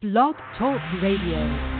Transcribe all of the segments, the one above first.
Blog Talk Radio.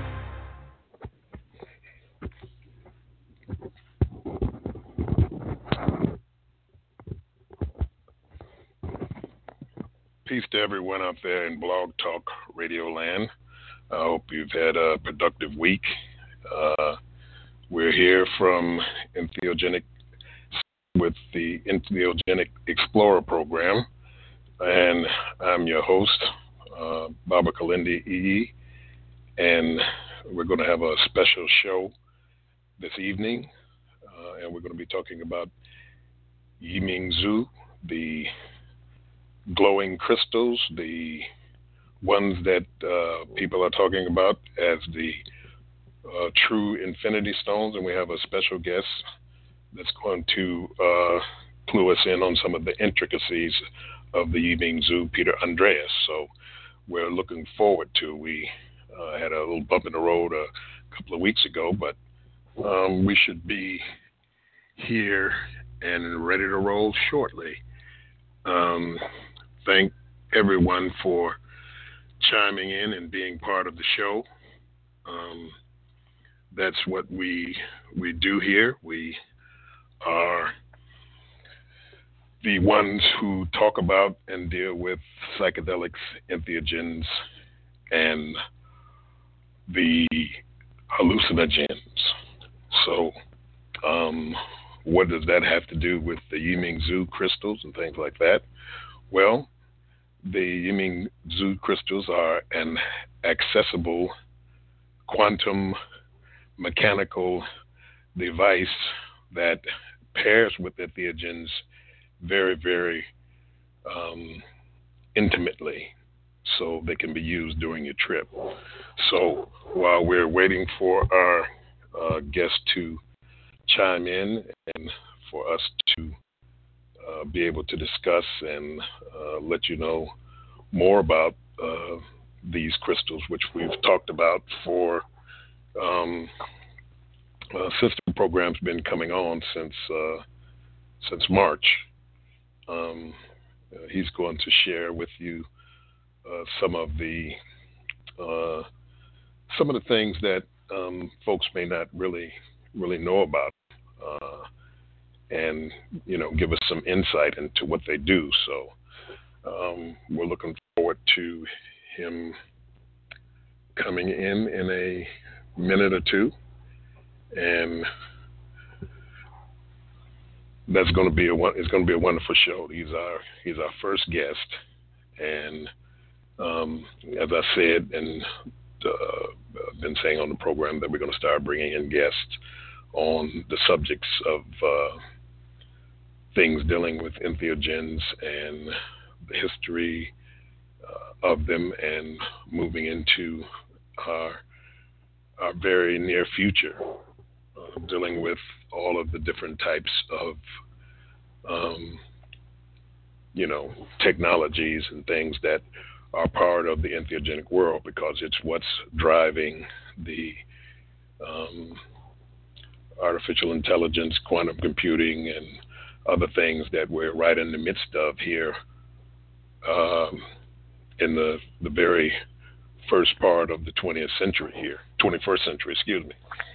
Peace to everyone out there in Blog Talk Radio land. I hope you've had a productive week. We're here from Entheogenic with the Entheogenic Explorer program, and I'm your host, Baba Kalindi EE, and we're going to have a special show this evening, and we're going to be talking about Yiming Zhu, the glowing crystals, the ones that people are talking about as the true infinity stones, and we have a special guest that's going to clue us in on some of the intricacies of the Yiming Zhu, Peter Andreas. So we're looking forward to. We had a little bump in the road a couple of weeks ago, but we should be here and ready to roll shortly. Thank everyone for chiming in and being part of the show. That's what we do here. We are the ones who talk about and deal with psychedelics, entheogens, and the hallucinogens. So what does that have to do with the Yiming Zhu crystals and things like that? Well, the Yiming Zhu crystals are an accessible quantum mechanical device that pairs with entheogens very, very intimately, so they can be used during your trip. So while we're waiting for our guest to chime in and for us to be able to discuss and let you know more about these crystals, which we've talked about for system programs been coming on since March. He's going to share with you some of the things that folks may not really know about. And give us some insight into what they do. So we're looking forward to him coming in a minute or two, and that's going to be a wonderful show. He's our first guest, and as I said, and I've been saying on the program that we're going to start bringing in guests on the subjects of things dealing with entheogens and the history of them, and moving into our very near future, dealing with all of the different types of technologies and things that are part of the entheogenic world, because it's what's driving the artificial intelligence, quantum computing, and other things that we're right in the midst of here in the very first part of the 21st century, excuse me.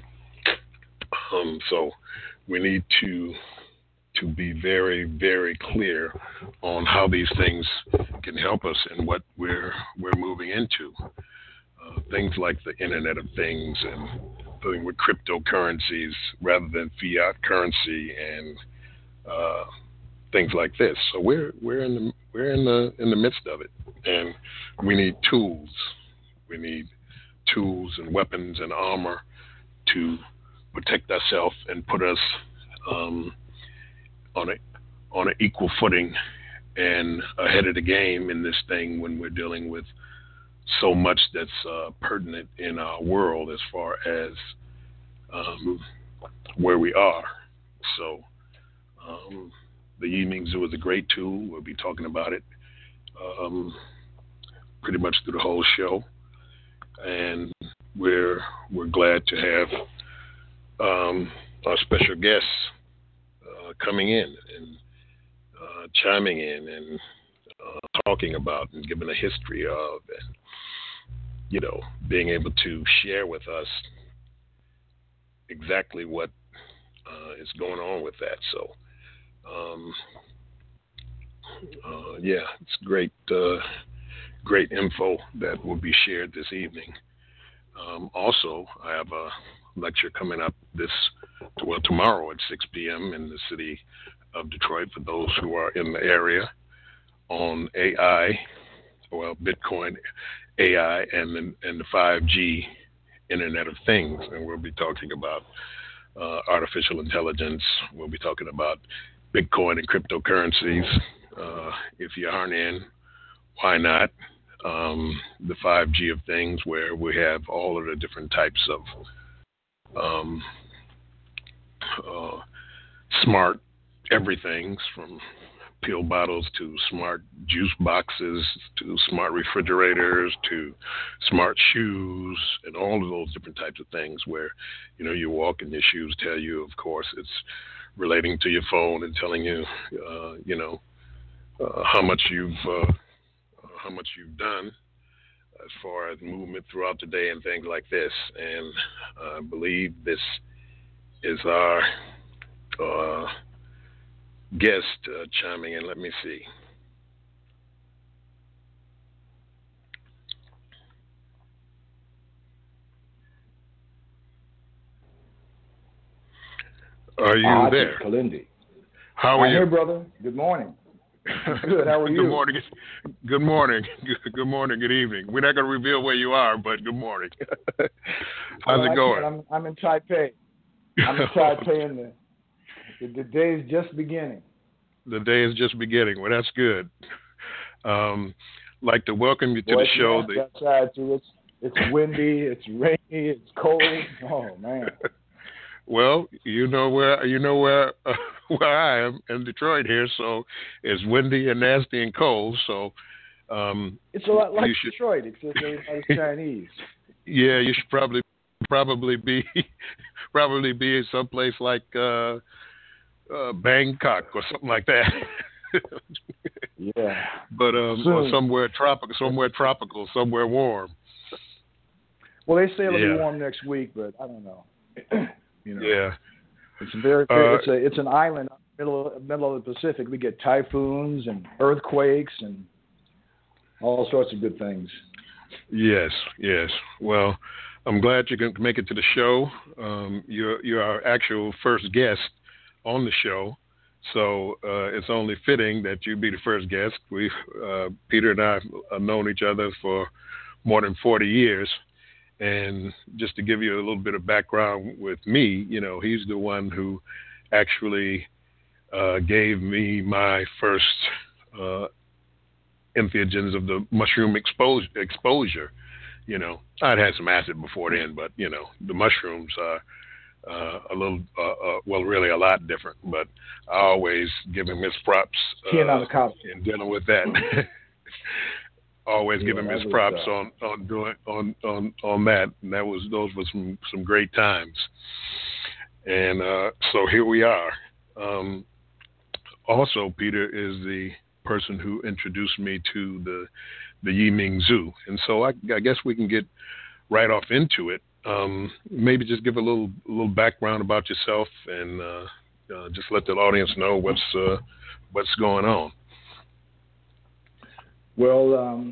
So we need to be very, very clear on how these things can help us and what we're moving into. Things like the Internet of Things and dealing with cryptocurrencies rather than fiat currency and things like this. So we're in the midst of it, and we need tools. We need tools and weapons and armor to protect ourselves and put us on an equal footing and ahead of the game in this thing when we're dealing with so much that's pertinent in our world as far as where we are. So the Yiming Zhu is a great tool. We'll be talking about it pretty much through the whole show, and we're glad to have our special guests coming in and chiming in and talking about and giving a history of being able to share with us exactly what is going on with that. So, yeah, it's great info that will be shared this evening. Also, I have a lecture coming up tomorrow at 6 p.m. in the city of Detroit for those who are in the area on AI, Bitcoin, AI, and the 5G Internet of Things. And we'll be talking about artificial intelligence. We'll be talking about Bitcoin and cryptocurrencies. If you aren't in, why not? The 5G of things, where we have all of the different types of smart everythings, from pill bottles to smart juice boxes to smart refrigerators to smart shoes, and all of those different types of things where you walk and your shoes tell you, of course, it's relating to your phone and telling you how much you've done as far as movement throughout the day and things like this. And I believe this is our guest chiming in. Let me see. Are you there? Kalindi. How are you? I'm here, brother. Good morning. Good. How are you? Good morning. Good morning. Good morning. Good evening. We're not going to reveal where you are, but good morning. How's it going? I'm in Taipei. I'm in Taipei, and the day is just beginning. The day is just beginning. Well, that's good. Like to welcome you to the show. Outside too. It's windy. It's rainy. It's cold. Oh man. Well, you know where I am in Detroit here, so it's windy and nasty and cold. So it's a lot like Detroit, except everybody's Chinese. Yeah, you should probably be someplace like Bangkok or something like that. Yeah. But or somewhere tropical, somewhere warm. Well, they say it'll be warm next week, but I don't know. Yeah. It's it's an island middle of the Pacific. We get typhoons and earthquakes and all sorts of good things. Yes. Well, I'm glad you can make it to the show. You're our actual first guest on the show, so it's only fitting that you be the first guest. Peter and I have known each other for more than 40 years. And just to give you a little bit of background with me, he's the one who actually gave me my first entheogens of the mushroom exposure. I'd had some acid before then, but the mushrooms are a little, really a lot different. But I always give him his props in dealing with that. Always giving him his props on that, and those were some great times. And so here we are. Also, Peter is the person who introduced me to the Yiming Zoo, and so I guess we can get right off into it. Maybe just give a little background about yourself, and just let the audience know what's going on. Well,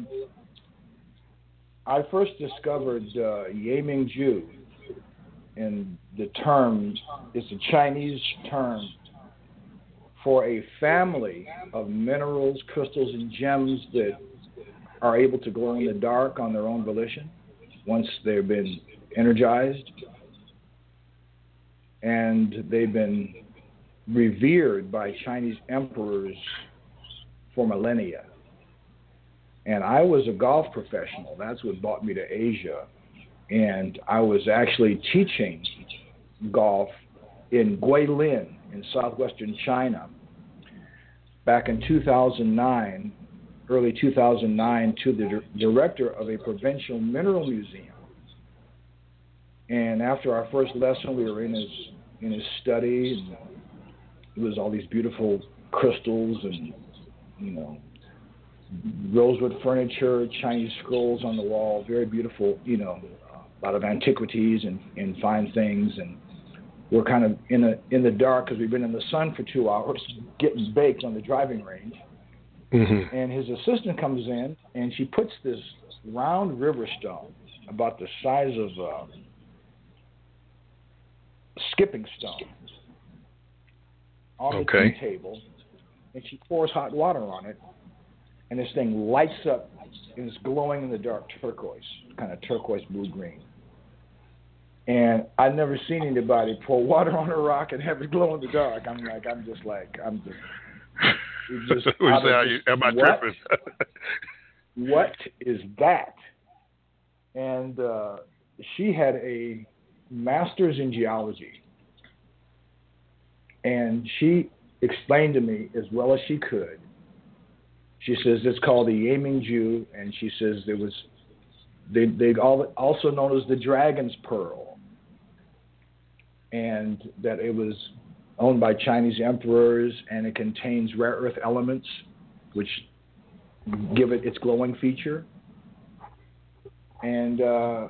I first discovered Yiming Zhu, and the term is a Chinese term for a family of minerals, crystals, and gems that are able to glow in the dark on their own volition once they've been energized, and they've been revered by Chinese emperors for millennia. And I was a golf professional. That's what brought me to Asia. And I was actually teaching golf in Guilin in southwestern China back in 2009, early 2009, to the director of a provincial mineral museum. And after our first lesson, we were in his study, and it was all these beautiful crystals and rosewood furniture, Chinese scrolls on the wall, very beautiful, a lot of antiquities and fine things. And we're kind of in the dark because we've been in the sun for 2 hours getting baked on the driving range. Mm-hmm. And his assistant comes in, and she puts this round river stone about the size of a skipping stone on the tea table, and she pours hot water on it, and this thing lights up and is glowing in the dark turquoise, kind of turquoise blue-green. And I've never seen anybody pour water on a rock and have it glow in the dark. Am I tripping? What is that? And she had a master's in geology, and she explained to me as well as she could. She says it's called the Yemingju, and she says they also known as the Dragon's Pearl, and that it was owned by Chinese emperors, and it contains rare earth elements, which give it its glowing feature. And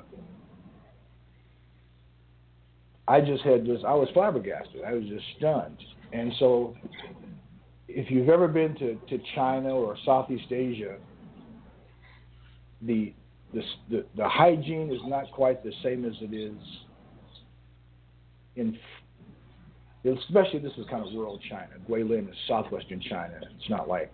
I was flabbergasted. I was just stunned. And so if you've ever been to China or Southeast Asia, the hygiene is not quite the same as it is especially this is kind of rural China. Guilin is southwestern China. It's not like,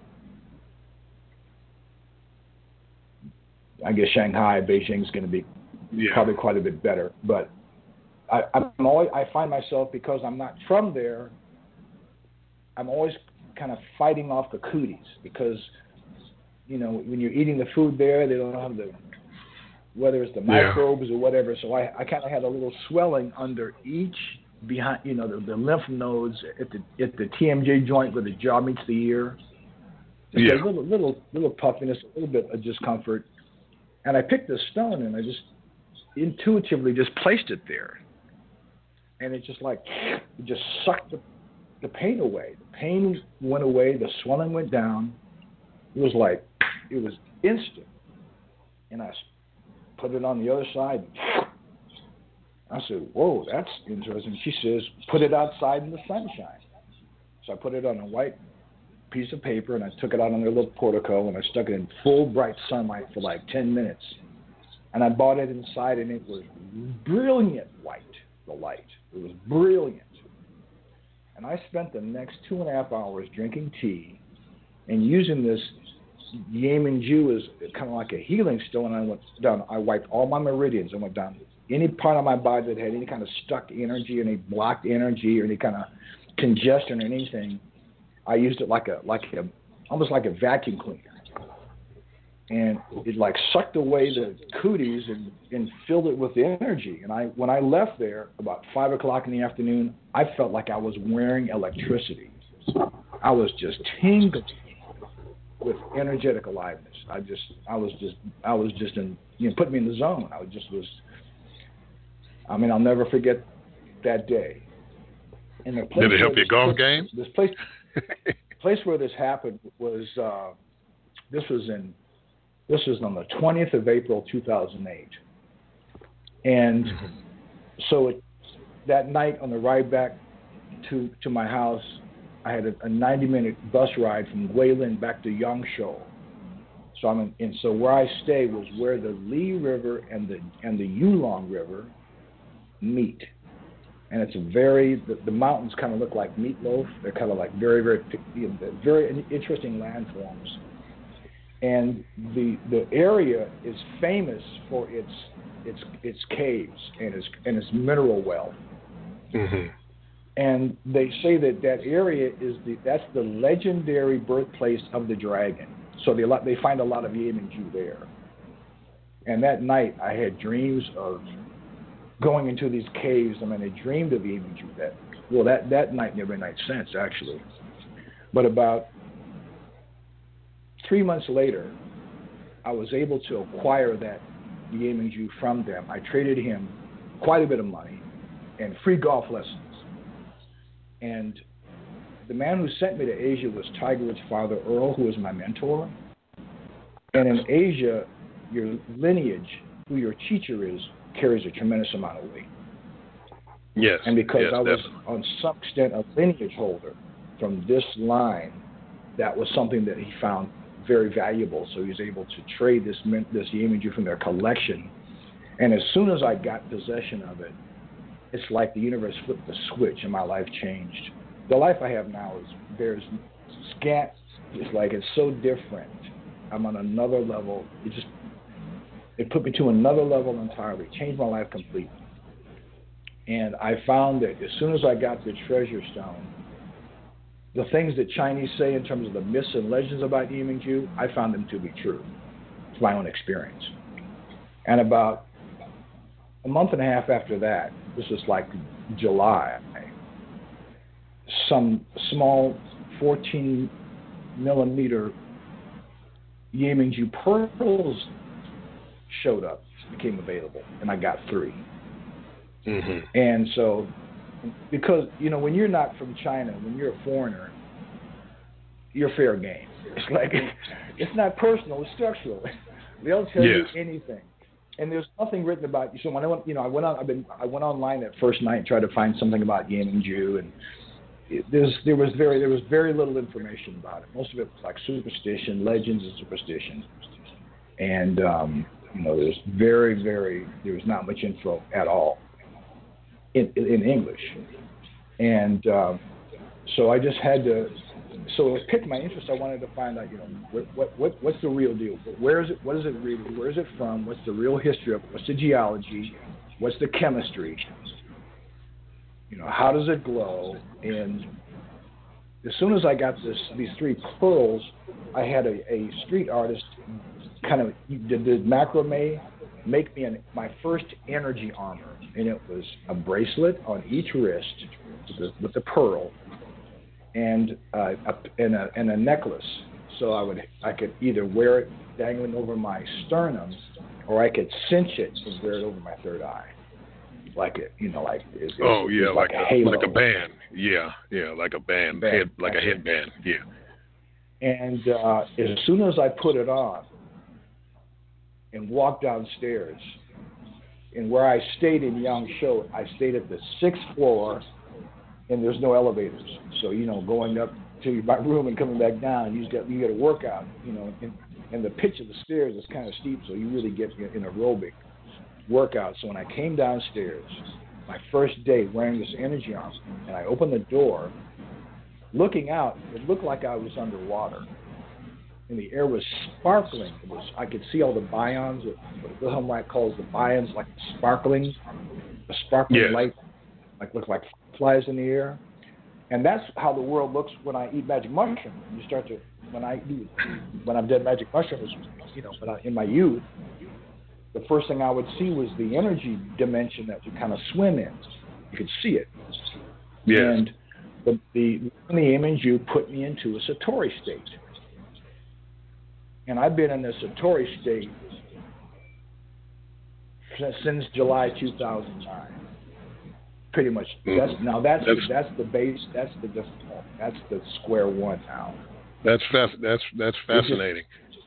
I guess Shanghai, Beijing is going to be probably quite a bit better. But I find myself, because I'm not from there, I'm always kind of fighting off the cooties, because, when you're eating the food there, they don't have whether it's the microbes or whatever. So I kind of had a little swelling under each, behind, the lymph nodes at the TMJ joint where the jaw meets the ear. Just a little puffiness, a little bit of discomfort. And I picked this stone and I just intuitively just placed it there. And it just sucked the pain away. The pain went away. The swelling went down. It was instant. And I put it on the other side. I said, whoa, that's interesting. She says, put it outside in the sunshine. So I put it on a white piece of paper, and I took it out on their little portico, and I stuck it in full bright sunlight for like 10 minutes. And I bought it inside, and it was brilliant white, the light. It was brilliant. And I spent the next 2.5 hours drinking tea and using this Yemingju as kind of like a healing stone. I went down. I wiped all my meridians and went down any part of my body that had any kind of stuck energy, any blocked energy, or any kind of congestion or anything. I used it almost like a vacuum cleaner, and it sucked away the cooties and filled it with energy. And when I left there about 5 o'clock in the afternoon, I felt like I was wearing electricity. I was just tingling with energetic aliveness. I was just in, put me in the zone. I'll never forget that day. And the place Did it help your golf game? This place where this happened was this was on the 20th of April 2008, and so that night on the ride back to my house, I had a 90-minute bus ride from Guilin back to Yangshou. So where I stayed was where the Li River and the Yulong River meet. And it's the mountains kind of look like meatloaf. They're kind of like very, very, very interesting landforms. And the area is famous for its caves and its mineral wealth. Mm-hmm. And they say that area that's the legendary birthplace of the dragon. So they find a lot of Yemingju there. And that night I had dreams of going into these caves. I dreamed of Yemingju. That night never made sense, actually. But about 3 months later, I was able to acquire that Yemingju from them. I traded him quite a bit of money and free golf lessons. And the man who sent me to Asia was Tiger Woods' father, Earl, who was my mentor. And in Asia, your lineage, who your teacher is, carries a tremendous amount of weight. Yes. And because I was, definitely. on some extent, a lineage holder from this line, that was something that he found very valuable. So he was able to trade this Yemenju from their collection. And as soon as I got possession of it, it's like the universe flipped the switch and my life changed. The life I have now bears scant. It's like it's so different. I'm on another level. It put me to another level entirely. Changed my life completely. And I found that as soon as I got the treasure stone, the things that Chinese say in terms of the myths and legends about Yemenju, I found them to be true. It's my own experience. And about a month and a half after that, this was like July, some small 14 millimeter Yemenju pearls showed up, became available, and I got 3. Mm-hmm. And so, because, when you're not from China, when you're a foreigner, you're fair game. It's like, it's not personal, it's structural. They'll tell you anything. And there's nothing written about you. So when I went, I went online that first night and tried to find something about Yemenju, and there was very little information about it. Most of it was like superstition, legends, and superstition. And there's there was not much info at all in English. And so I just had to. So it piqued my interest. I wanted to find out, what's the real deal? Where is it? What is it really? Where is it from? What's the real history of it? What's the geology? What's the chemistry? How does it glow? And as soon as I got these 3 pearls, I had a street artist kind of did macrame, make me my first energy armor, and it was a bracelet on each wrist with the pearl. And a necklace, so I could either wear it dangling over my sternum, or I could cinch it and wear it over my third eye, like it, like a halo. Like a band, like a band, like a headband, And as soon as I put it on and walked downstairs, and where I stayed in Yangshuo, I stayed at the 6th floor. And there's no elevators, so going up to my room and coming back down, you got to work out, and the pitch of the stairs is kind of steep, so you really get an aerobic workout. So when I came downstairs, my first day wearing this energy armor, and I opened the door, looking out, it looked like I was underwater, and the air was sparkling. I could see all the bions, what Wilhelm Reich calls the bions, like sparkling light, look like flies in the air. And that's how the world looks when I eat magic mushroom. When I've done magic mushrooms, in my youth, the first thing I would see was the energy dimension that you kind of swim in. You could see it. Yes. And the Yemenju put me into a Satori state. And I've been in the Satori state since July 2009. Pretty much. That's the base. That's the default. That's the square one now. That's fascinating.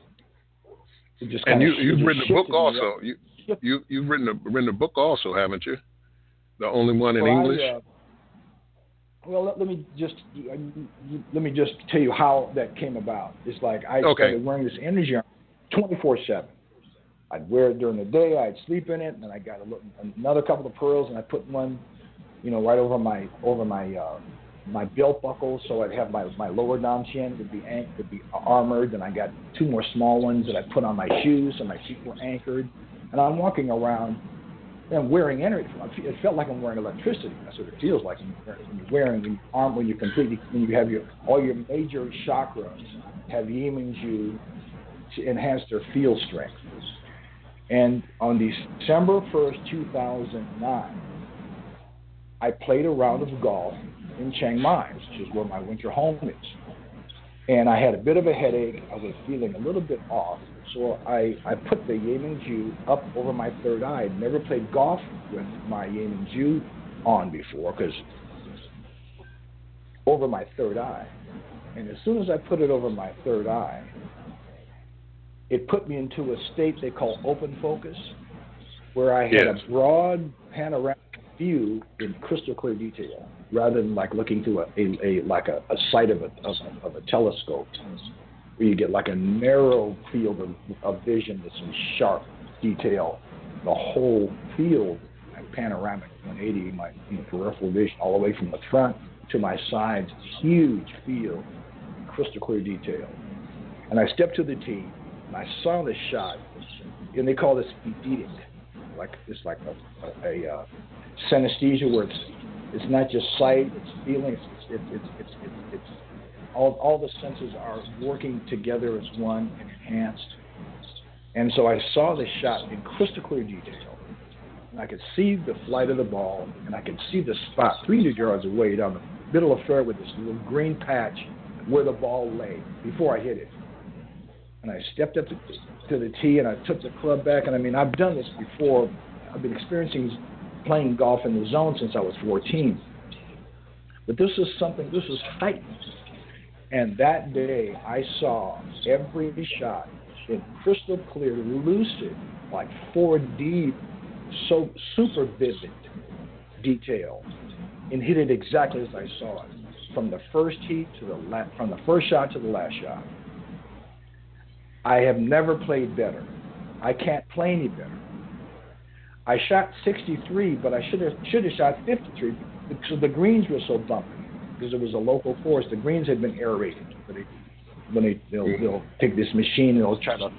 And you've written a book also. You've written a book also, haven't you? The only one in English. Let me just tell you how that came about. It's like I started wearing this energy armor 24/7. I'd wear it during the day. I'd sleep in it, and then I got another couple of pearls, and I put one, right over my my belt buckle, so I'd have my lower Namchen would be armored, and I got 2 more small ones that I put on my shoes, so my feet were anchored, and I'm walking around and I'm wearing energy. It felt like I'm wearing electricity. That's what it feels like when you have all your major chakras have Yemenju to enhance their field strength. And on December 1st, 2009, I played a round of golf in Chiang Mai, which is where my winter home is. And I had a bit of a headache. I was feeling a little bit off. So I put the Yemenju up over my third eye. I'd never played golf with my Yemenju on before, because over my third eye. And as soon as I put it over my third eye, it put me into a state they call open focus, where I had a broad panoramic view in crystal clear detail, rather than like looking through a sight of a telescope, where you get like a narrow field of vision that's in sharp detail. The whole field, panoramic 180, my peripheral vision, all the way from the front to my sides, huge field, crystal clear detail. And I stepped to the tee, and I saw this shot, and they call this eidetic, like it's like a synesthesia, where it's not just sight, it's feeling, it's all the senses are working together as one and enhanced. And so I saw this shot in crystal clear detail, and I could see the flight of the ball, and I could see the spot 300 yards away down the middle of fairway with this little green patch where the ball lay before I hit it. And I stepped up to the tee, and I took the club back. And I mean, I've done this before. I've been playing golf in the zone since I was 14. But this was heightened. And that day, I saw every shot in crystal clear, lucid, like 4D, so super vivid detail, and hit it exactly as I saw it, from the first tee to from the first shot to the last shot. I have never played better. I can't play any better. I shot 63, but I should have shot 53 because the greens were so bumpy. Because it was a local course, the greens had been aerated. They'll take this machine and they'll try to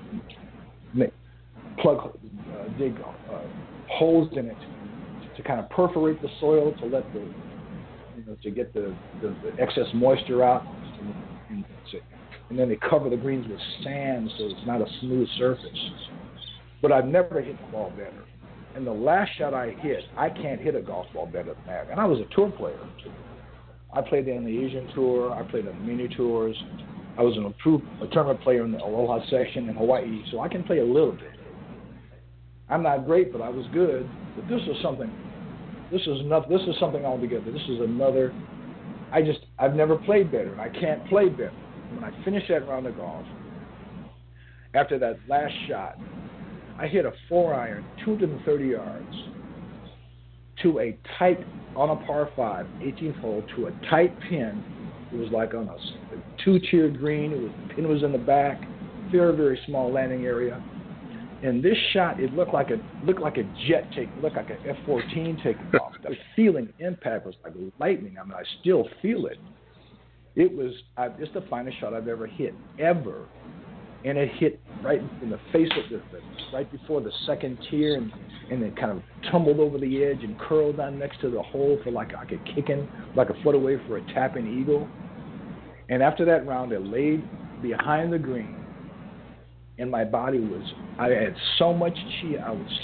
dig holes in it to kind of perforate the soil to let to get the excess moisture out, and then they cover the greens with sand so it's not a smooth surface. But I've never hit the ball better. And the last shot I hit, I can't hit a golf ball better than that. And I was a tour player. I played on the Asian Tour. I played on the mini tours. I was a tournament player in the Aloha section in Hawaii, so I can play a little bit. I'm not great, but I was good. But this is something. This is something altogether. This is another. I've never played better, and I can't play better. When I finished that round of golf, after that last shot, I hit a 4-iron, 230 yards, to a tight, on a par 5, 18th hole, to a tight pin. It was like on a 2-tiered green. The pin was in the back, very, very small landing area. And this shot, it looked like a jet looked like an F-14 taking off. The feeling, impact was like lightning. I mean, I still feel it. It's the finest shot I've ever hit, ever. And it hit right in the face of right before the second tier, and it kind of tumbled over the edge and curled down next to the hole for like a kicking, like a foot away for a tapping eagle. And after that round, it laid behind the green, and my body I had so much chi.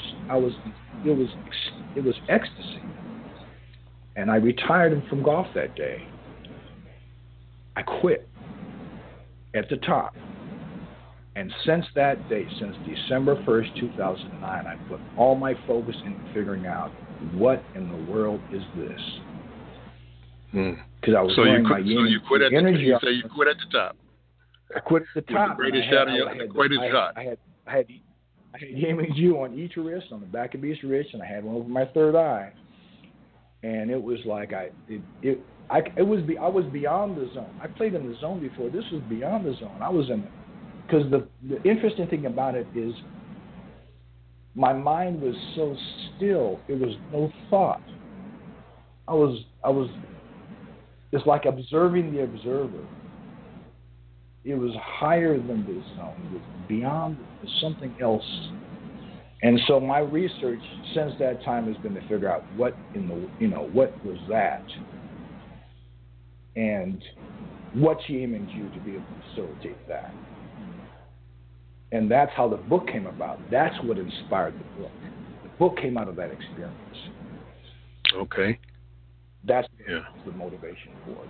It was ecstasy. And I retired from golf that day. I quit at the top. And since that day, since December 1st, 2009, I put all my focus into figuring out what in the world is this. Because I was wearing my you quit at energy. You say you quit at the top. I quit at the top. The greatest shot of the greatest shot. I had Yiming Ju on each wrist, on the back of each wrist, and I had one over my third eye. And it was like I was beyond the zone. I played in the zone before. This was beyond the zone. I was in it. Because the interesting thing about it is my mind was so still. It was no thought. I was. It's like observing the observer. It was higher than the zone. It was beyond something else. And so my research since that time has been to figure out what was that, and what's aiming you to be able to facilitate that. And that's how the book came about. That's what inspired the book. The book came out of that experience. Okay. That's the motivation for it.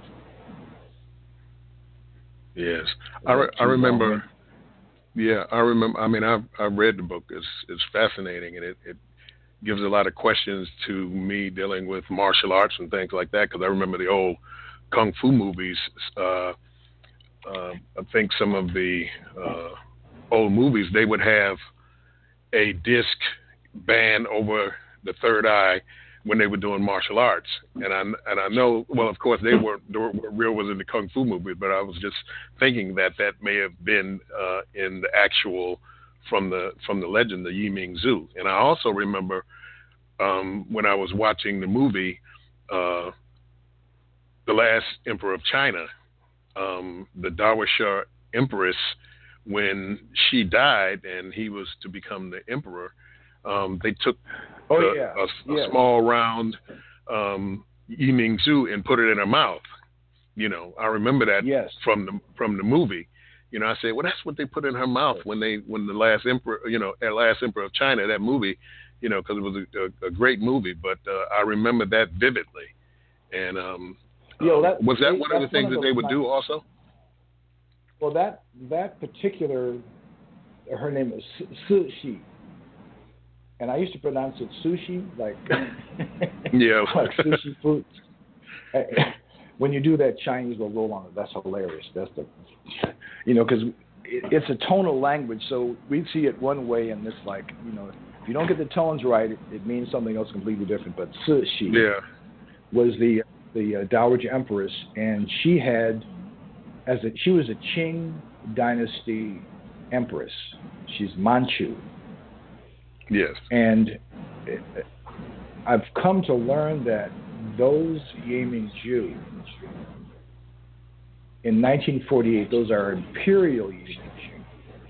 Yes, I remember. Yeah, I remember. I mean, I've read the book. It's fascinating, and it gives a lot of questions to me dealing with martial arts and things like that. Because I remember the old kung fu movies. I think some of the old movies, they would have a disc band over the third eye when they were doing martial arts. And I know, well, of course, they were real was in the kung fu movies, but I was just thinking that may have been in the actual from the legend, the Yiming Zhu. And I also remember when I was watching the movie, The Last Emperor of China, the Dowager Empress, when she died and he was to become the emperor, they took a small round Yiming Zhu and put it in her mouth. You know, I remember that from the movie. You know, I said, well, that's what they put in her mouth when the Last Emperor, Last Emperor of China, that movie, you know, because it was a great movie. But I remember that vividly. And was that one of the things that they would do also? Well, that particular, her name is Sushi, and I used to pronounce it sushi, like like sushi food. When you do that, Chinese will roll on it. That's hilarious. That's because it's a tonal language, so we see it one way, and it's like, if you don't get the tones right, it means something else completely different. But Sushi was the Dowager Empress, and she had. She was a Qing dynasty empress. She's Manchu. Yes. And I've come to learn that those Yiming Zhu, in 1948, those are imperial Yiming Zhu,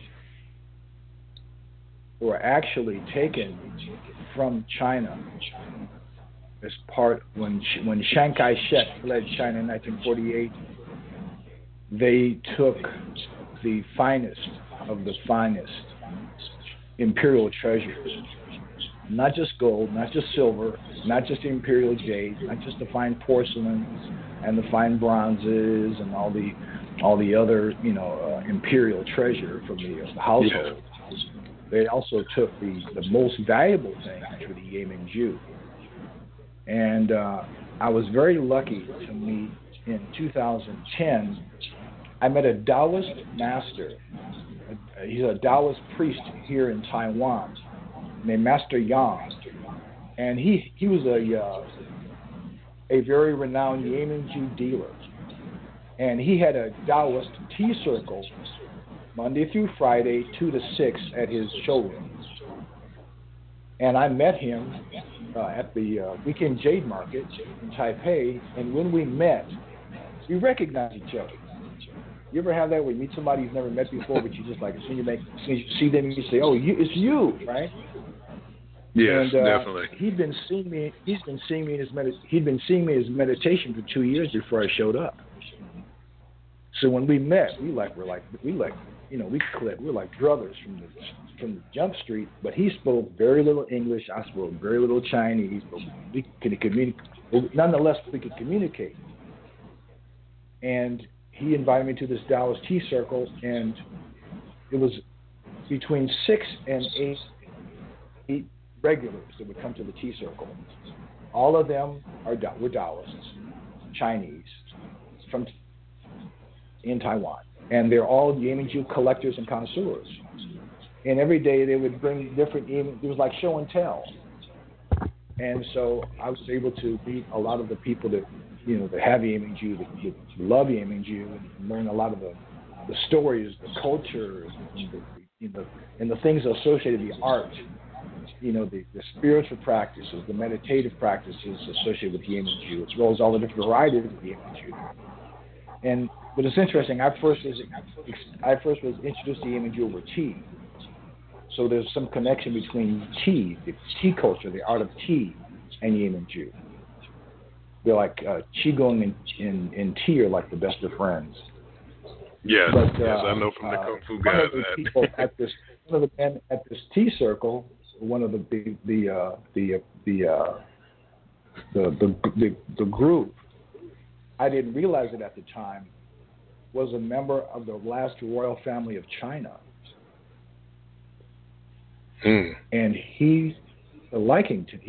were actually taken from China as part, when Chiang Kai-shek fled China in 1948, they took the finest of the finest imperial treasures, not just gold, not just silver, not just the imperial jade, not just the fine porcelains and the fine bronzes and all the other imperial treasure from the household. Yeah. They also took the most valuable thing, which were the Yiming Zhu. And I was very lucky to meet in 2010. I met a Taoist master. He's a Taoist priest here in Taiwan named Master Yang. And he was a very renowned Yiming Zhu dealer. And he had a Taoist tea circle Monday through Friday, 2 to 6 at his showroom. And I met him at the Weekend Jade Market in Taipei. And when we met, we recognized each other. You ever have that where you meet somebody you've never met before, but you just like, as soon as you see them, you say, "Oh, it's you," right? Yes, definitely. He'd been seeing me in his meditation for 2 years before I showed up. So when we met, we clicked. We're like brothers from the jump street. But he spoke very little English. I spoke very little Chinese. But we could communicate. Nonetheless, we could communicate. And he invited me to this Taoist tea circle, and it was between 6 and 8 regulars that would come to the tea circle. All of them were Taoists, Chinese, in Taiwan. And they're all Yiming Zhu collectors and connoisseurs. And every day they would bring different Yiming. It was like show and tell. And so I was able to meet a lot of the people that have Yiming Zhu, that love Yiming Zhu, and learn a lot of the stories, the culture, and the things associated with the art, the spiritual practices, the meditative practices associated with Yiming Zhu, as well as all the different varieties of Yiming Zhu. But it's interesting. I first was introduced to Yiming Zhu over tea. So there's some connection between tea, the tea culture, the art of tea, and Yiming Zhu. They're like Qigong and tea are like the best of friends. Yes, yes, I know from the Kung Fu guys that. One of the men at this tea circle, one of the group, I didn't realize it at the time, was a member of the last royal family of China. And he, liking to,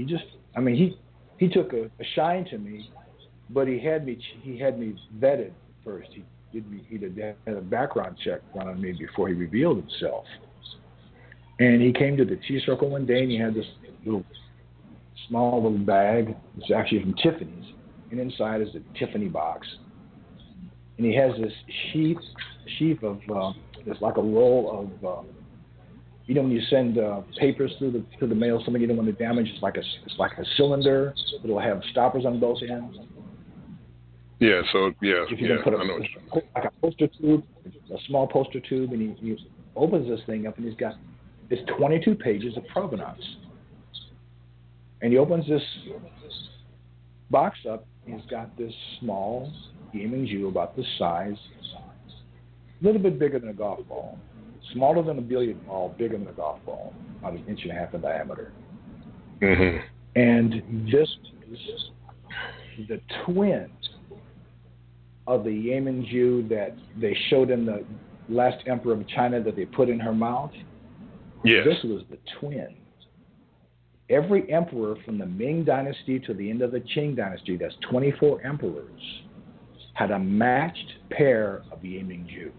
he took a shine to me, but he had me vetted first. he'd had a background check run on me before he revealed himself. And he came to the tea circle one day, and he had this small little bag. It's actually from Tiffany's, and inside is a Tiffany box. And he has this sheath of it's like a roll of when you send papers to the mail, something you don't want to damage. It's like a cylinder. It'll have stoppers on both ends. Yeah. So yeah. If you put like a poster tube, a small poster tube, and he opens this thing up, and it's 22 pages of provenance. And he opens this box up, and he's got this small Yeming about this size, a little bit bigger than a golf ball, smaller than a billiard ball, bigger than a golf ball, about 1.5 inches in diameter. Mm-hmm. And this is the twin of the Yeming that they showed in the last emperor of China that they put in her mouth. Yes. This was the twin. Every emperor from the Ming Dynasty to the end of the Qing Dynasty, that's 24 emperors, had a matched pair of Yeming.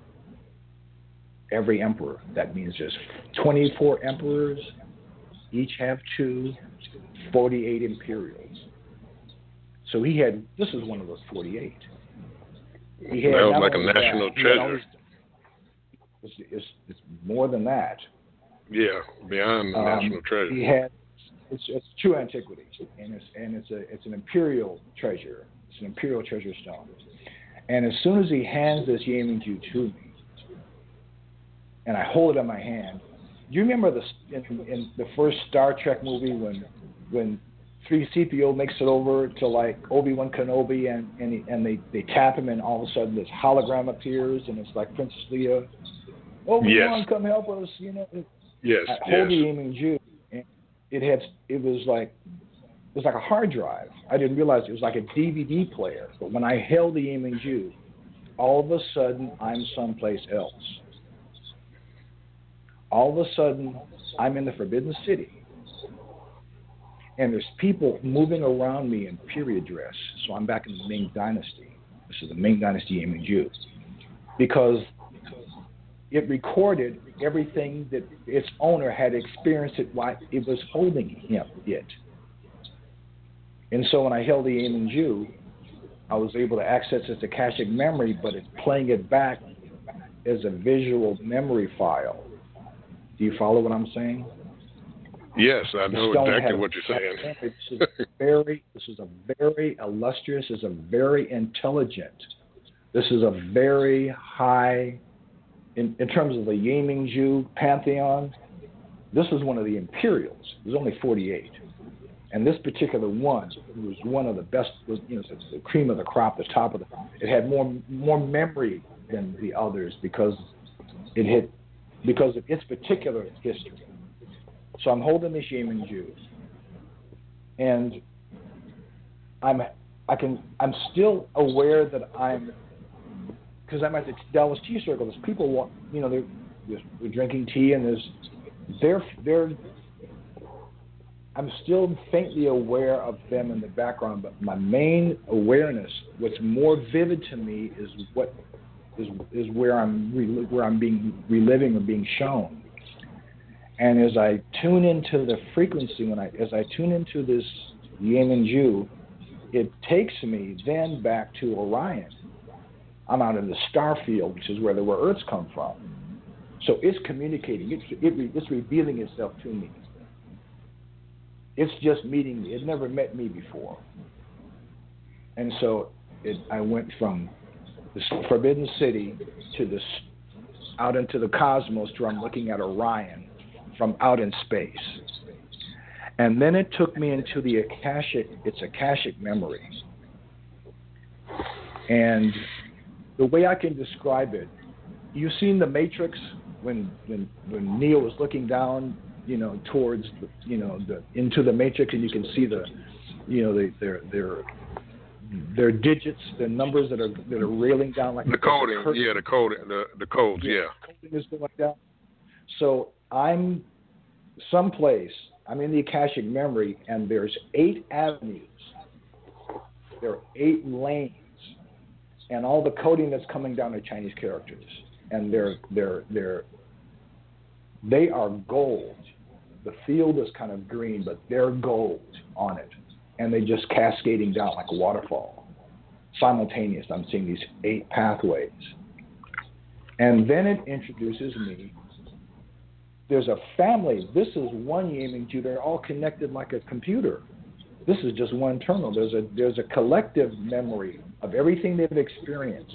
Every emperor. That means there's 24 emperors, each have 2, 48 imperials. So this is one of those 48. That was like a national treasure. It's more than that. Yeah, beyond the national treasure. It's true antiquity, and it's an imperial treasure. It's an imperial treasure stone. And as soon as he hands this Yeming to me, and I hold it in my hand, do you remember in the first Star Trek movie when 3CPO makes it over to like Obi-Wan Kenobi and they tap him, and all of a sudden this hologram appears, and it's like Princess Leia. Obi-Wan, come help us, Yes. I hold the Yeming, and it was like a hard drive. I didn't realize it was like a DVD player. But when I held the Yeming, all of a sudden I'm someplace else. All of a sudden I'm in the Forbidden City, and there's people moving around me in period dress. So I'm back in the Ming Dynasty. This is the Ming Dynasty Yeming, because it recorded everything that its owner had experienced it while it was holding it. And so when I held the Yeming, I was able to access its Akashic memory, but it's playing it back as a visual memory file. Do you follow what I'm saying? Yes, I know exactly what you're saying. This is a very illustrious, this is a very intelligent, this is a very high, in terms of the Yeming pantheon, this is one of the imperials. There's only 48. And this particular one was one of the best, the cream of the crop, the top of it had more memory than the others because of its particular history. So I'm holding this Yeming, and I'm still aware that because I'm at the Dallas Tea Circle. There's people, they're drinking tea, and I'm still faintly aware of them in the background, but my main awareness, what's more vivid to me, is where I'm being reliving or being shown. And as I tune into the frequency, as I tune into this Yeming, it takes me then back to Orion. I'm out in the star field, which is where the rare earths come from. So it's communicating. It's revealing itself to me. It's just meeting me. It never met me before. And so I went from this Forbidden City to this out into the cosmos, where I'm looking at Orion from out in space. And then it took me into the Akashic memory. And the way I can describe it, you've seen The Matrix when Neo was looking down, towards into the Matrix, and you can see their digits, the numbers that are railing down like the coding. The codes. Yeah. The coding is going down. So I'm someplace. I'm in the Akashic memory, and there's 8 avenues. There are 8 lanes and all the coding that's coming down are Chinese characters, and they are gold. The field is kind of green, but they're gold on it, and they're just cascading down like a waterfall. Simultaneous, I'm seeing these 8 pathways, and then it introduces me. There's a family. This is one Yiming-Ju. They're all connected like a computer. This is just one terminal. There's a collective memory of everything they've experienced.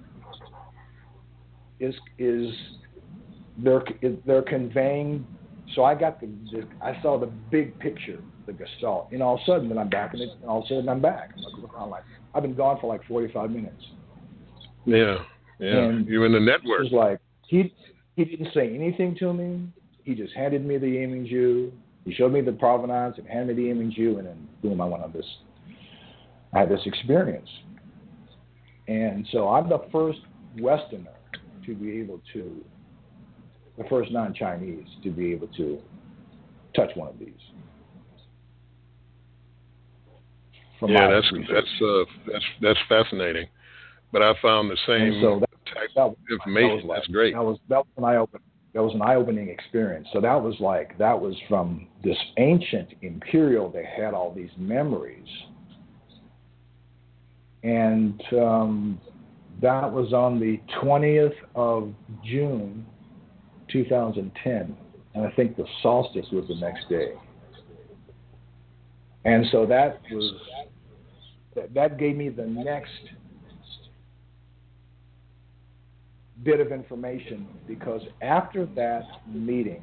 They're conveying. So I saw the big picture, the gestalt, and all of a sudden then I'm back in it, and all of a sudden I'm back. I'm like, I've been gone for like 45 minutes. Yeah. And you're in the network. It was like he didn't say anything to me. He just handed me the Yiming-Ju. He showed me the provenance and handed me the Yiming-Ju, and then boom, I had this experience. And so I'm the first Westerner to be able to, the first non-Chinese to be able to touch one of these. That's fascinating. But I found the same type of information. That's great. That was an eye-opening. That was an eye-opening experience. So that was from this ancient imperial. They had all these memories, and that was on the 20th of June, 2010, and I think the solstice was the next day. And so that gave me the next bit of information, because after that meeting,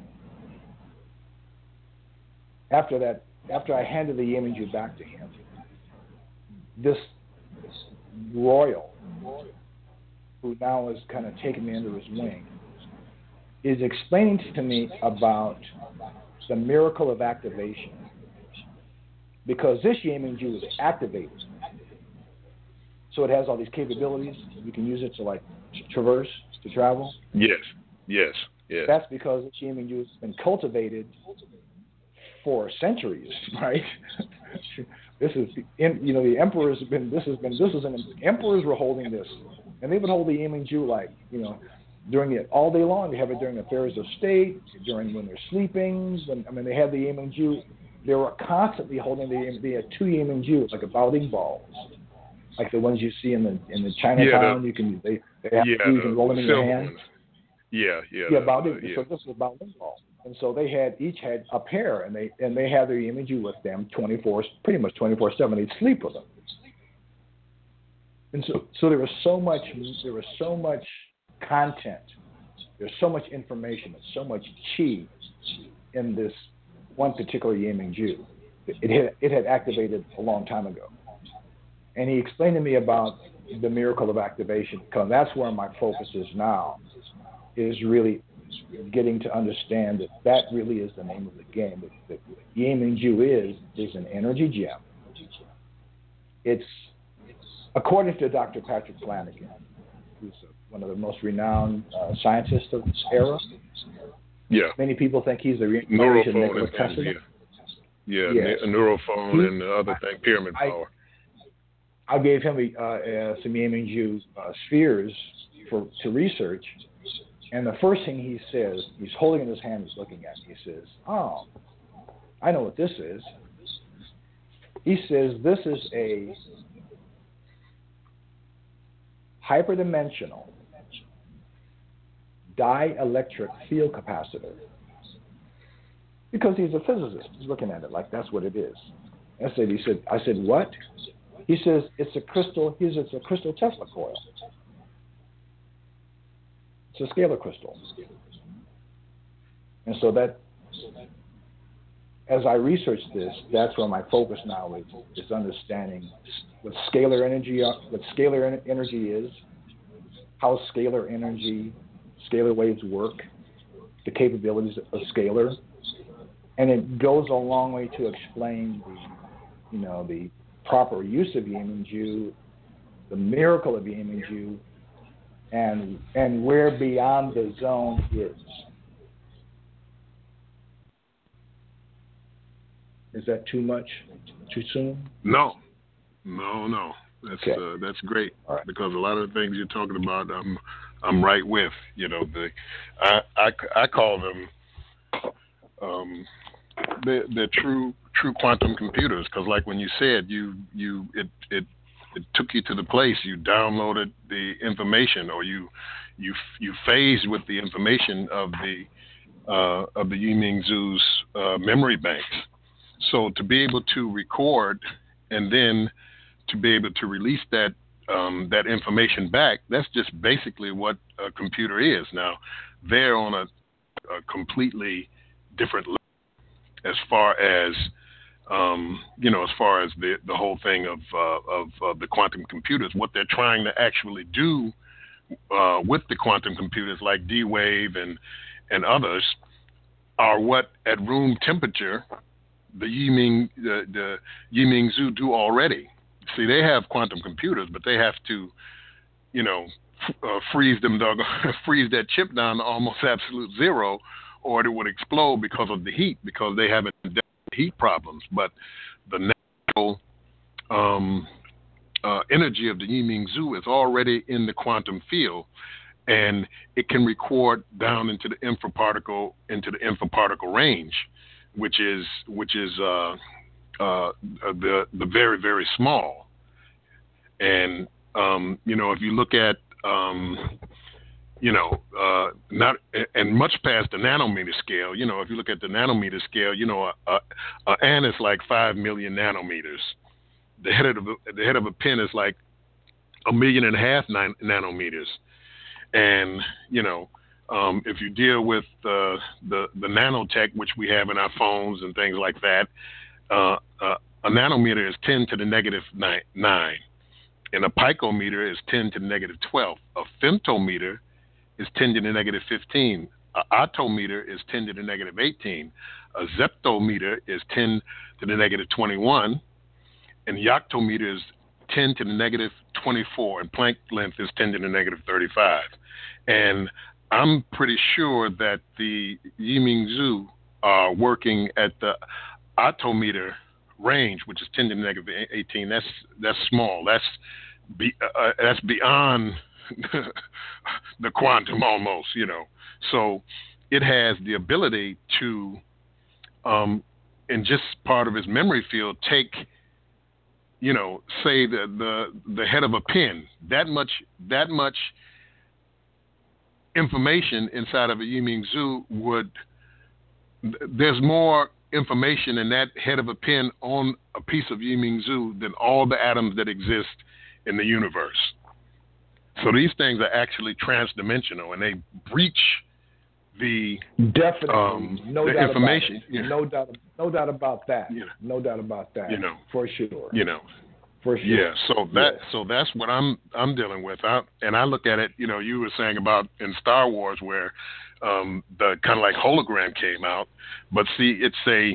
after I handed the Yiming-Ju back to him, this royal, who now is kind of taking me under his wing, is explaining to me about the miracle of activation. Because this Yiming-Ju is activated. So it has all these capabilities. You can use it to like traverse, to travel. Yes. That's because this Yiming-Ju has been cultivated for centuries, right? The emperors have been. Emperors were holding this, and they would hold the Yiming-Ju during it all day long. They have it during affairs of state, when they're sleeping. They had the Yiming-Ju. They were constantly holding they had 2 Yiming-Ju, like a Baoding balls, like the ones you see in the Chinatown. They have you can roll them in your hand. Ones. Yeah. Baoding. So this is a Baoding ball, and so each had a pair, and they had their Yiming-Ju with them pretty much 24/7. They'd sleep with them, and so there was so much content, there's so much information, there's so much chi in this one particular Yiming-Ju. It had activated a long time ago. And he explained to me about the miracle of activation, because that's where my focus is now, is really getting to understand that really is the name of the game. That Yiming-Ju is an energy gem. It's, according to Dr. Patrick Flanagan, who's one of the most renowned scientists of this era. Yeah. Many people think he's the reincarnation of Nikola Tesla. A neurophone and the other thing, pyramid power. I gave him some Yiming-Ju spheres to research, and the first thing he says, he's holding in his hand, he's looking at me, he says, "Oh, I know what this is." He says, "This is a hyperdimensional dielectric field capacitor." Because he's a physicist, he's looking at it like that's what it is. I said, "What?" He says, it's a crystal Tesla coil. It's a scalar crystal. And so that, as I research this, that's where my focus now is understanding what scalar energy is, how scalar waves work, the capabilities of scalar, and it goes a long way to explain the proper use of Yiming-Ju, the miracle of Yiming-Ju, and where beyond the zone is. Is that too much? Too soon? No. That's great, right. because a lot of the things you're talking about, I'm right with. I call them they're true quantum computers, because like when you said it took you to the place, you downloaded the information, or you phased with the information of the Yiming Zhu's memory banks. So to be able to record and then to be able to release that information back, that's just basically what a computer is. Now, they're on a completely different level as far as the whole thing of the quantum computers. What they're trying to actually do with the quantum computers like D-Wave and others are what at room temperature the Yiming Zhu do already. See, they have quantum computers, but they have to, freeze that chip down to almost absolute zero, or it would explode because of the heat, because they have heat problems. But the natural energy of the Yiming Zhu is already in the quantum field, and it can record down into the infraparticle range, which is the very, very small. And if you look at not and much past the nanometer scale. If you look at the nanometer scale, an ant is like 5 million nanometers. The head of a pin is like 1.5 million nanometers. And if you deal with the nanotech, which we have in our phones and things like that, a nanometer is 10 to the negative 9, and a picometer is 10 to the negative 12. A femtometer is 10 to the negative 15. An attometer is 10 to the negative 18. A zeptometer is 10 to the negative 21. And the octometer is 10 to the negative 24. And Planck length is 10 to the negative 35. And I'm pretty sure that the Yiming Zhu are working at the attometer range, which is 10 to the negative 18. That's small. That's beyond the quantum almost, So it has the ability to, in just part of its memory field, take, say the head of a pin, that much information inside of a Yiming Zhu there's more information in that head of a pin on a piece of Yiming Zhu than all the atoms that exist in the universe. So these things are actually transdimensional, and they breach the definitely no the doubt information. No doubt about that. No doubt about that. For sure. For sure. Yeah. So that's what I'm dealing with. I look at it. You were saying about in Star Wars where the kind of like hologram came out, but see, it's a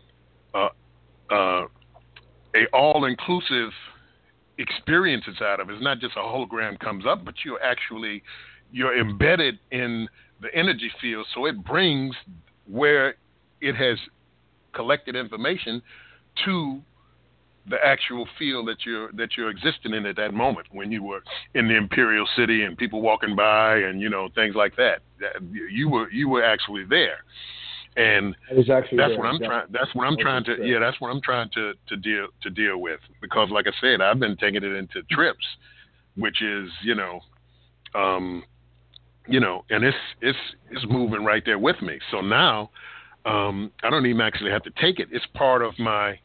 all-inclusive experience inside of it. It's not just a hologram comes up, but you're embedded in the energy field, so it brings where it has collected information to the actual field that you're existing in at that moment, when you were in the Imperial City and people walking by and things like that. You were actually there. And that's what I'm trying to deal with, because like I said, I've been taking it into trips, which is and it's moving right there with me. So now I don't even actually have to take it. It's part of my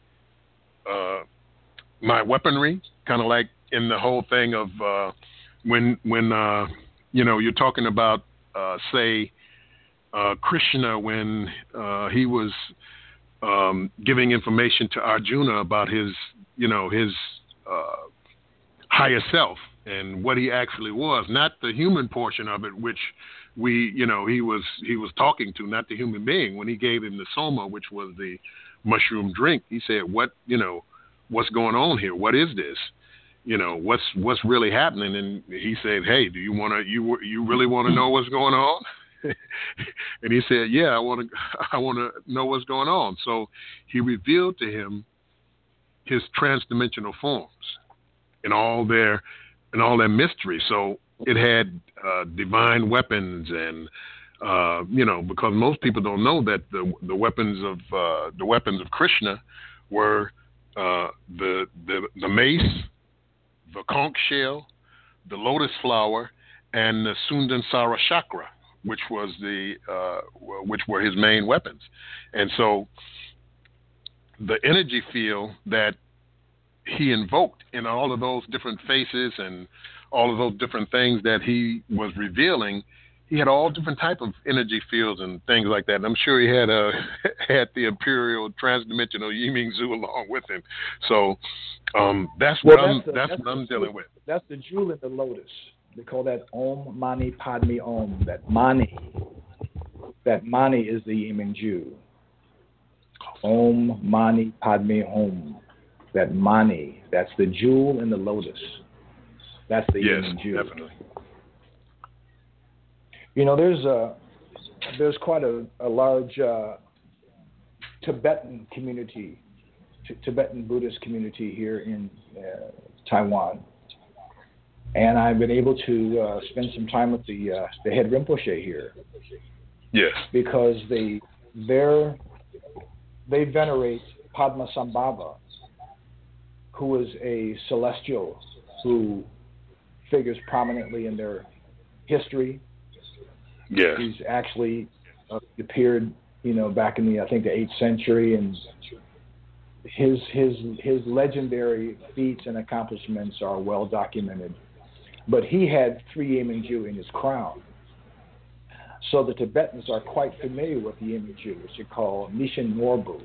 my weaponry, kind of like in the whole thing of when you're talking about say Krishna, when he was giving information to Arjuna about his higher self and what he actually was, not the human portion of it, which he was talking to, not the human being. When he gave him the soma, which was the mushroom drink, he said, what's going on here? What is this? What's really happening? And he said, hey, do you really want to know what's going on? And he said, yeah, I want to know what's going on. So he revealed to him his transdimensional forms. in all their mystery. So it had divine weapons, and because most people don't know that the weapons of Krishna were the mace, the conch shell, the lotus flower, and the Sundansara chakra, which were his main weapons. And so the energy field that he invoked in all of those different faces and all of those different things that he was revealing, he had all different type of energy fields and things like that. And I'm sure he had had the imperial transdimensional Yiming Zhu along with him. So that's what I'm dealing with. That's the jewel in the lotus. They call that Om Mani Padme Om. That Mani is the Yiming Zhu. Om Mani Padme Om. That Mani, that's the jewel in the lotus. That's the Yiming Zhu. Yes, definitely. There's quite a large Tibetan community, Tibetan Buddhist community here in Taiwan, and I've been able to spend some time with the head Rinpoche here. Yes. Because they venerate Padmasambhava, who is a celestial who figures prominently in their history. Yes. He's actually appeared, back in the 8th century, and his legendary feats and accomplishments are well documented. But he had 3 Yiming Zhu in his crown. So the Tibetans are quite familiar with the Yiming Zhu, which they call Nishin Norbu.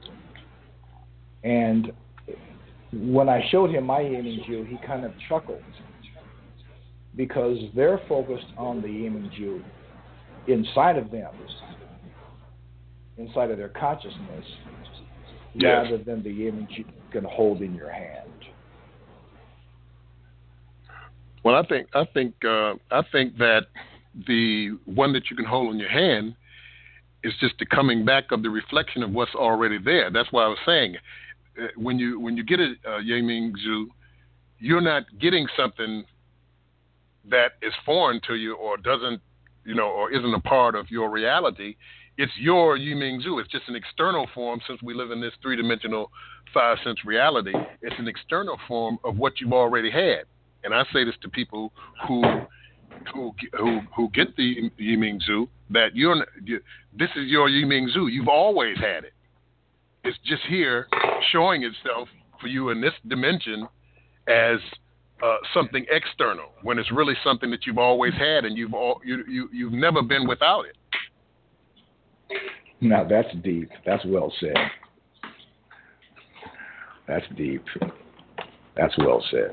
And when I showed him my Yiming Zhu, he kind of chuckled, because they're focused on the Yiming Zhu inside of them, inside of their consciousness, rather than the Yiming Zhu you can hold in your hand. Well, I think that the one that you can hold in your hand is just the coming back of the reflection of what's already there. That's why I was saying, when you get a Yiming Zhu, you're not getting something that is foreign to you or doesn't, or isn't a part of your reality. It's your Yiming Zhu. It's just an external form, since we live in this 3-dimensional 5-sense reality. It's an external form of what you've already had. And I say this to people who get the Yiming Zhu, that this is your Yiming Zhu. You've always had it. It's just here showing itself for you in this dimension as something external, when it's really something that you've always had, and you've never been without it. Now that's deep. That's well said. That's deep. That's well said.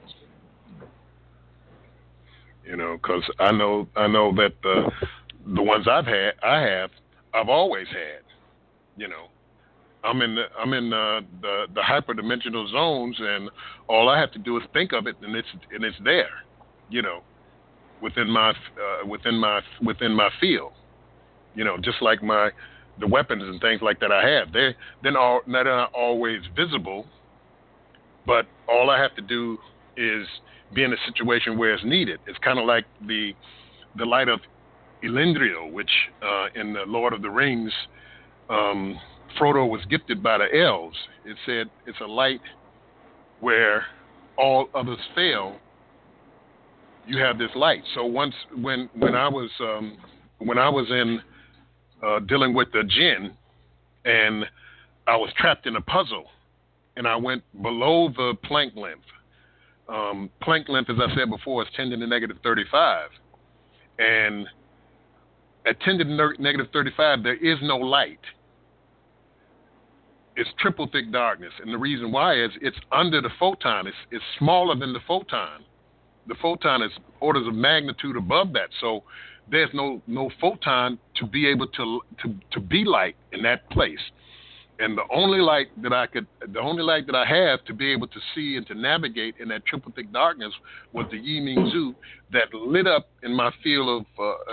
Because I know that the ones I've always had. I'm in the hyperdimensional zones, and all I have to do is think of it, and it's there, within my field, just like the weapons and things like that I have. They're not always visible, but all I have to do is be in a situation where it's needed. It's kind of like the light of Elendil, which in the Lord of the Rings, Frodo was gifted by the elves. It said it's a light where all others fail. You have this light. So when I was in dealing with the jinn, and I was trapped in a puzzle, and I went below the Planck length. Planck length, as I said before, is 10 to the negative 35, and at 10 to the negative 35, there is no light. It's triple thick darkness, and the reason why is it's under the photon. It's smaller than the photon. The photon is orders of magnitude above that, so there's no photon to be able to be light in that place. And the only light that I have to be able to see and to navigate in that triple thick darkness was the Yiming Zhu that lit up in my field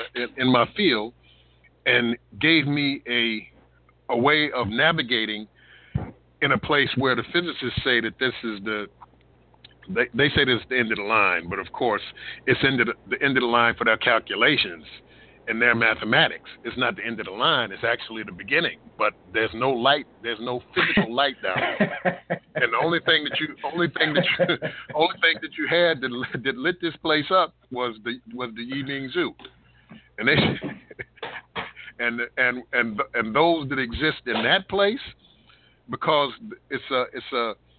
and gave me a way of navigating in a place where the physicists say that this is the they say this is the end of the line, but of course it's the end of the line for their calculations and their mathematics. It's not the end of the line. It's actually the beginning. But there's no light. There's no physical light down there. And the only thing that you had that lit this place up was the Yiming Zoo, and they and those that exist in that place, because it's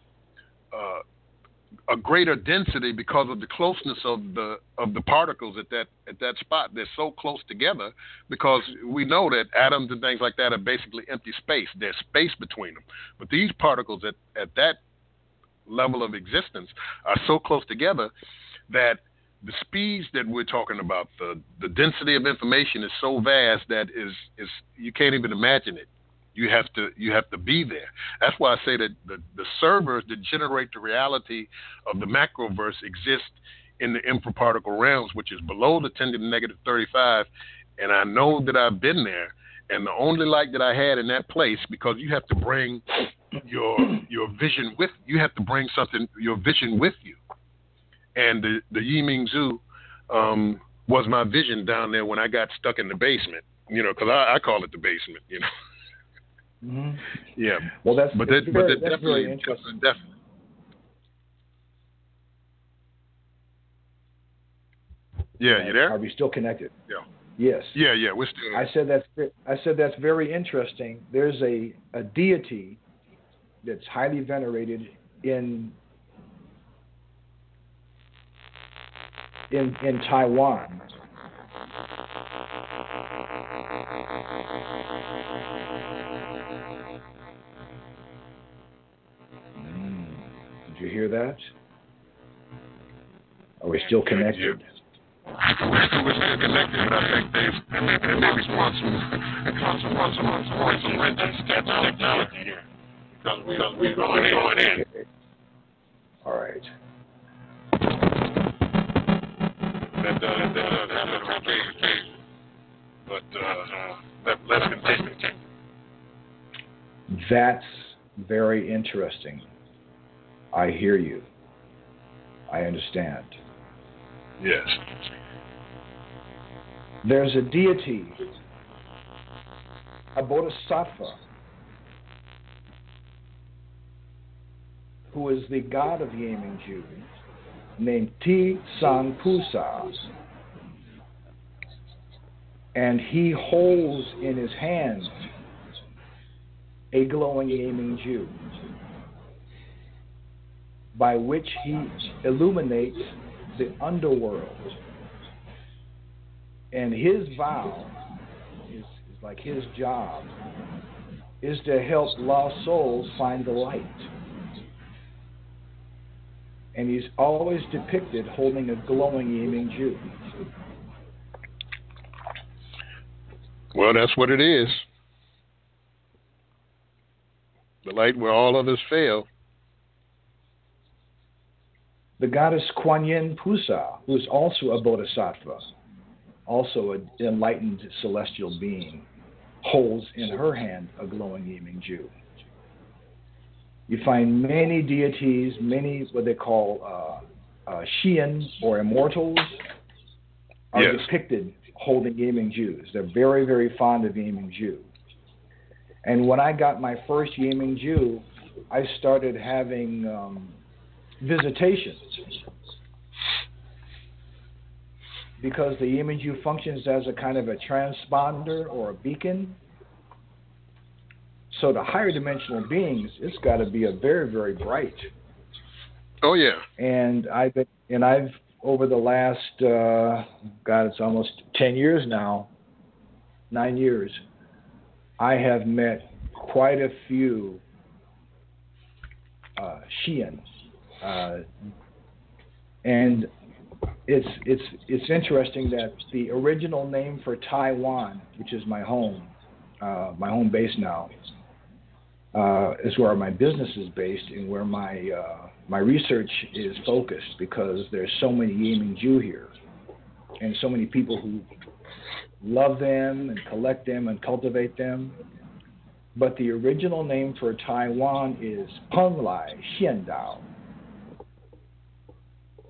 a greater density because of the closeness of the particles at that spot. They're so close together because we know that atoms and things like that are basically empty space. There's space between them. But these particles at that level of existence are so close together that the speeds that we're talking about, the density of information is so vast that is you can't even imagine it. You have to be there. That's why I say that the servers that generate the reality of the macroverse exist in the infraparticle realms, which is below the 10 to the negative 35. And I know that I've been there. And the only light that I had in that place, because you have to bring your vision with you, have to bring your vision with you. And the Yiming Zoo was my vision down there when I got stuck in the basement. Because I call it the basement. Mm-hmm. Yeah. Well, that's definitely very interesting. Definitely. Yeah, you there? Are we still connected? Yeah. Yes. Yeah, we're still. I said that's very interesting. There's a deity that's highly venerated in Taiwan. Did you hear that? Are we still connected? We're still connected, but I think they maybe want some technology here. Because we're going in. Okay. All right. But let's continue. That's very interesting. I hear you. I understand. Yes. There's a deity, a bodhisattva, who is the god of Yiming-ju, named Ti San Pusa. And he holds in his hand a glowing Yiming-ju, by which he illuminates the underworld. And his vow is like his job is to help lost souls find the light. And he's always depicted holding a glowing Yiming-ju. Well, that's what it is. The light where all others fail. The goddess Kuan Yin Pusa, who is also a bodhisattva, also an enlightened celestial being, holds in her hand a glowing Yiming-ju. You find many deities, many what they call Xian or immortals, are depicted holding Yiming-jus. They're very, very fond of Yiming-ju. And when I got my first Yiming-ju, I started having visitations, because the Yiming-ju functions as a kind of a transponder or a beacon. So the higher dimensional beings, it's got to be a very, very bright. Oh yeah. And I've over the last it's almost 10 years now, 9 years, I have met quite a few Xian, and it's interesting that the original name for Taiwan, which is my home base now, is where my business is based and where my research is focused, because there's so many Yiming-ju here and so many people who love them and collect them and cultivate them. But the original name for Taiwan is Penglai Xiandao.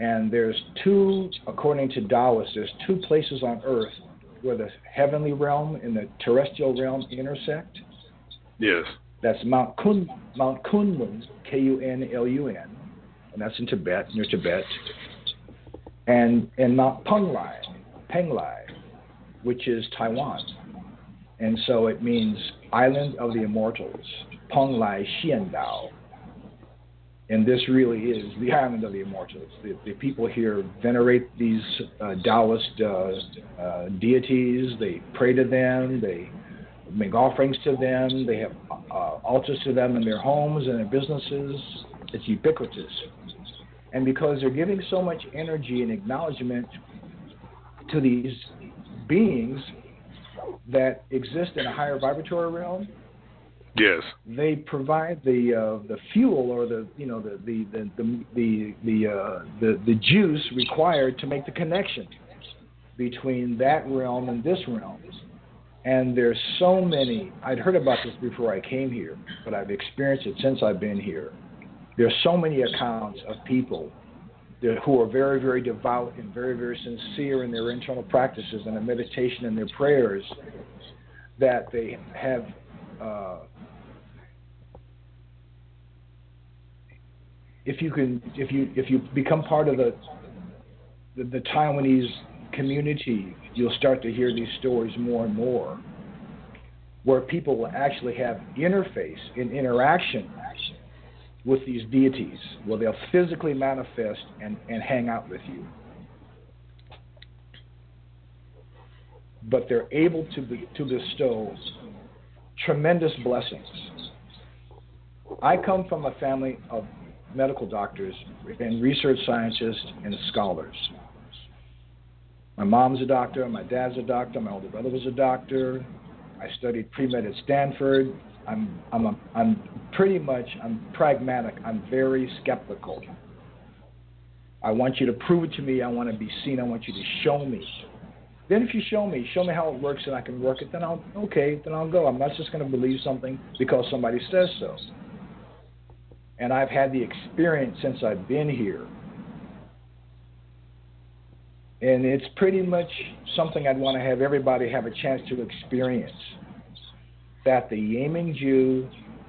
And there's two, according to Taoists, there's two places on Earth where the heavenly realm and the terrestrial realm intersect. Yes. That's Mount Kunlun, Kunlun, and that's in Tibet, near Tibet, and Mount Penglai, which is Taiwan. And so it means Island of the Immortals, Penglai Xiandao. And this really is the Island of the Immortals. The people here venerate these Taoist deities. They pray to them. They make offerings to them. They have altars to them in their homes and their businesses. It's ubiquitous. And because they're giving so much energy and acknowledgement to these beings that exist in a higher vibratory realm, yes, they provide the fuel or the juice required to make the connection between that realm and this realm. And there's so many. I'd heard about this before I came here, but I've experienced it since I've been here. There's so many accounts of people who are very, very devout and very, very sincere in their internal practices and their meditation and their prayers, that they have if you become part of the Taiwanese community, you'll start to hear these stories more and more, where people will actually have interface and interaction with these deities, where they'll physically manifest and hang out with you. But they're able to bestow tremendous blessings. I come from a family of medical doctors and research scientists and scholars. My mom's a doctor, my dad's a doctor, my older brother was a doctor. I studied pre-med at Stanford. I'm pragmatic. I'm very skeptical. I want you to prove it to me. I want to be seen. I want you to show me. Then if you show me how it works and I can work it, then I'll go. I'm not just going to believe something because somebody says so. And I've had the experience since I've been here. And it's pretty much something I'd want to have everybody have a chance to experience. That the Yeming-Ju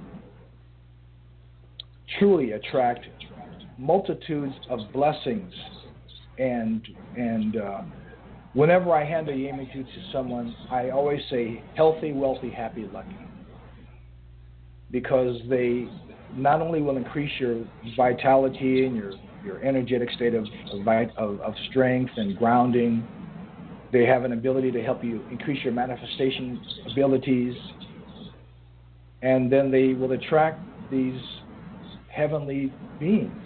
truly attract multitudes of blessings. And whenever I hand a Yeming-Ju to someone, I always say healthy, wealthy, happy, lucky. Because they not only will increase your vitality and your energetic state of strength and grounding, they have an ability to help you increase your manifestation abilities, and then they will attract these heavenly beings.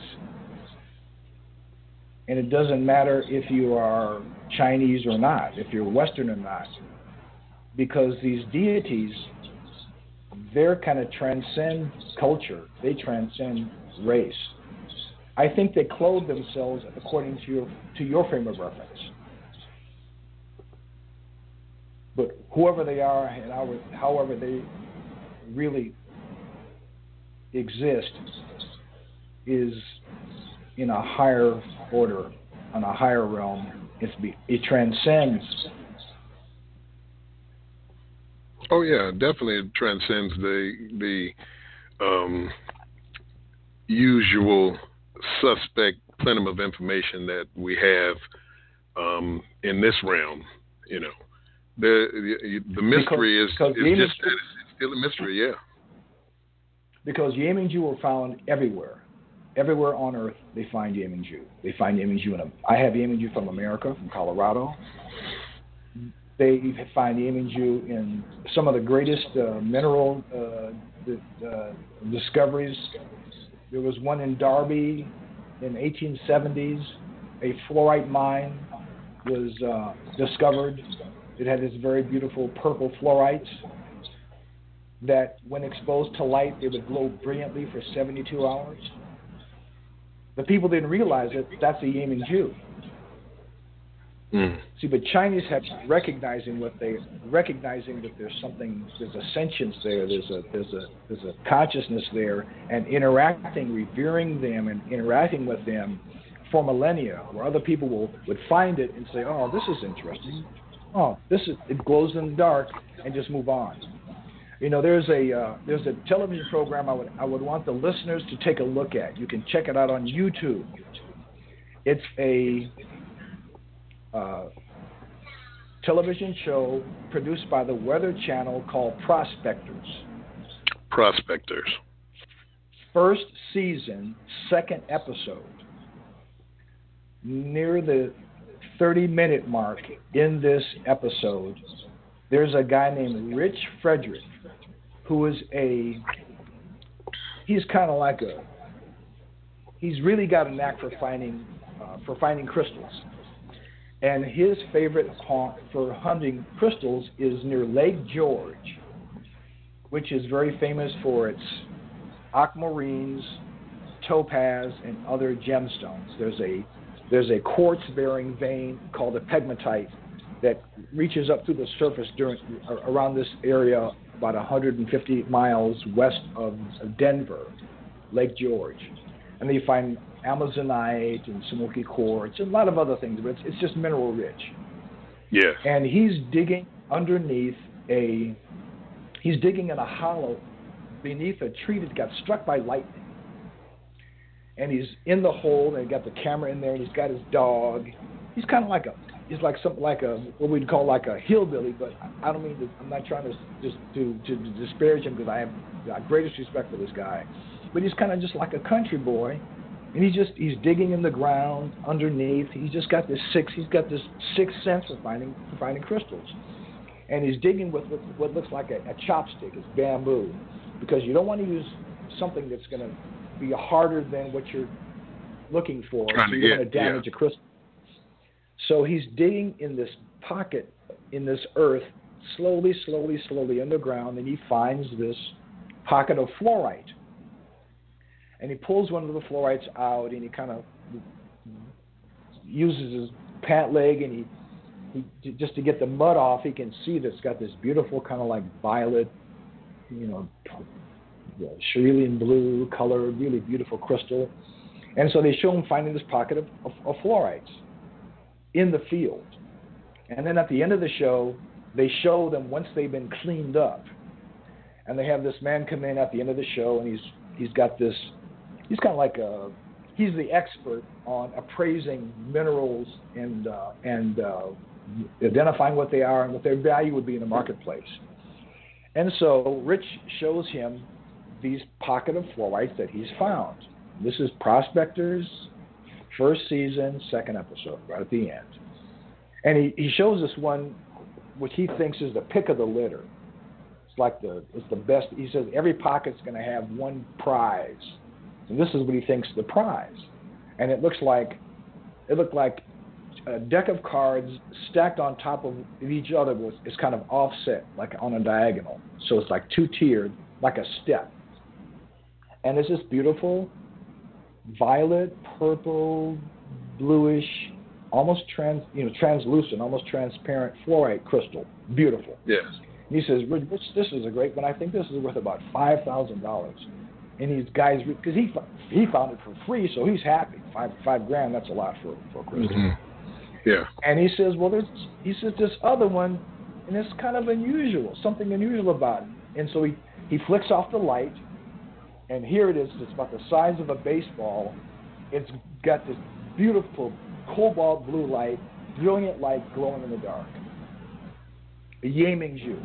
And it doesn't matter if you are Chinese or not, if you're Western or not, because these deities, they're kind of transcend culture. They transcend race. I think they clothe themselves according to your frame of reference. But whoever they are and however they really exist is in a higher order, on a higher realm. It transcends. Oh yeah, definitely it transcends the usual suspect plenum of information that we have in this realm. You know, the mystery is just that it's still a mystery. Yeah. Because Yeming-Ju were found everywhere. Everywhere on Earth, they find Yeming-Ju. They find Yeming-Ju I have Yeming-Ju from America, from Colorado. They find Yeming-Ju in some of the greatest mineral discoveries. There was one in Derby in the 1870s. A fluorite mine was discovered. It had this very beautiful purple fluorites that, when exposed to light, they would glow brilliantly for 72 hours. The people didn't realize it. That's a Yeming-Ju. See, but Chinese have recognizing that there's something, there's a sentience there, there's a consciousness there, and revering them and interacting with them for millennia, where other people would find it and say, "Oh, this is interesting. Oh, it glows in the dark," and just move on. There's a television program I would want the listeners to take a look at. You can check it out on YouTube. It's a television show produced by the Weather Channel called Prospectors. Prospectors. First season, second episode. Near the 30-minute mark in this episode, there's a guy named Rich Frederick, who is he's kind of like he's really got a knack for finding crystals. And his favorite haunt for hunting crystals is near Lake George, which is very famous for its aquamarines, topaz, and other gemstones. There's a quartz-bearing vein called a pegmatite that reaches up through the surface around this area about 150 miles west of Denver, Lake George. And then you find amazonite and smoky quartz and a lot of other things, but it's just mineral rich. Yeah. And he's digging he's digging in a hollow beneath a tree that got struck by lightning. And he's in the hole, and he got the camera in there, and he's got his dog. He's kind of like what we'd call like a hillbilly, but I don't mean to, I'm not trying to disparage him, because I have the greatest respect for this guy. But he's kind of just like a country boy, and he's digging in the ground underneath. He's got this sixth sense for finding crystals, and he's digging with what looks like a chopstick. It's bamboo, because you don't want to use something that's going to be harder than what you're looking for. So you're going to damage a crystal. So he's digging in this pocket in this earth, slowly underground, and he finds this pocket of fluorite. And he pulls one of the fluorites out, and he kind of uses his pant leg, and he just to get the mud off, he can see that it's got this beautiful kind of like violet, cerulean blue color, really beautiful crystal. And so they show him finding this pocket of fluorites in the field. And then at the end of the show, they show them once they've been cleaned up. And they have this man come in at the end of the show, and he's got this, he's kind of like he's the expert on appraising minerals and identifying what they are and what their value would be in the marketplace. And so Rich shows him these pocket of fluorites that he's found. This is Prospectors, first season, second episode, right at the end. And he shows us one which he thinks is the pick of the litter. It's the best. He says every pocket's going to have one prize, and this is what he thinks the prize. And it looked like a deck of cards stacked on top of each other. It's kind of offset, like on a diagonal. So it's like two-tiered, like a step. And it's this beautiful violet, purple, bluish, almost translucent, almost transparent fluorite crystal. Beautiful. Yes. And he says, "Rich, this is a great one. I think this is worth about $5,000." And these guys, because he found it for free, so he's happy. $5,000, that's a lot for a crystal. Mm-hmm. Yeah. And he says, well, this other one, and it's kind of unusual, something unusual about it. And so he flicks off the light, and here it is. It's about the size of a baseball. It's got this beautiful cobalt blue light, brilliant light glowing in the dark. A Yemingju.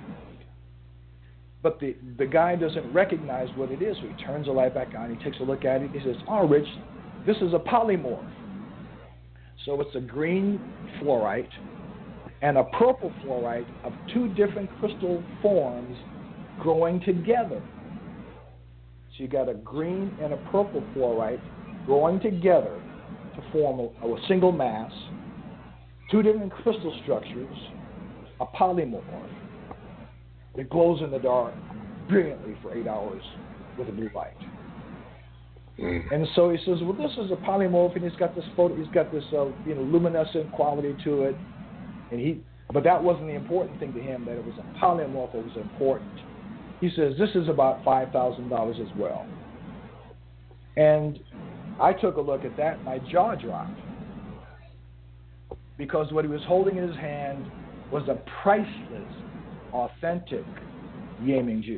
But the guy doesn't recognize what it is, so he turns the light back on. He takes a look at it. He says, "Oh, Rich, this is a polymorph." So it's a green fluorite and a purple fluorite of two different crystal forms growing together. So you got a green and a purple fluorite growing together to form a single mass, two different crystal structures, a polymorph. It glows in the dark brilliantly for 8 hours with a blue light. And so he says, well, this is a polymorph, and he's got this luminescent quality to it. But that wasn't the important thing to him, that it was a polymorph that was important. He says, this is about $5,000 as well. And I took a look at that, and my jaw dropped. Because what he was holding in his hand was a priceless, authentic Yiming-Ju.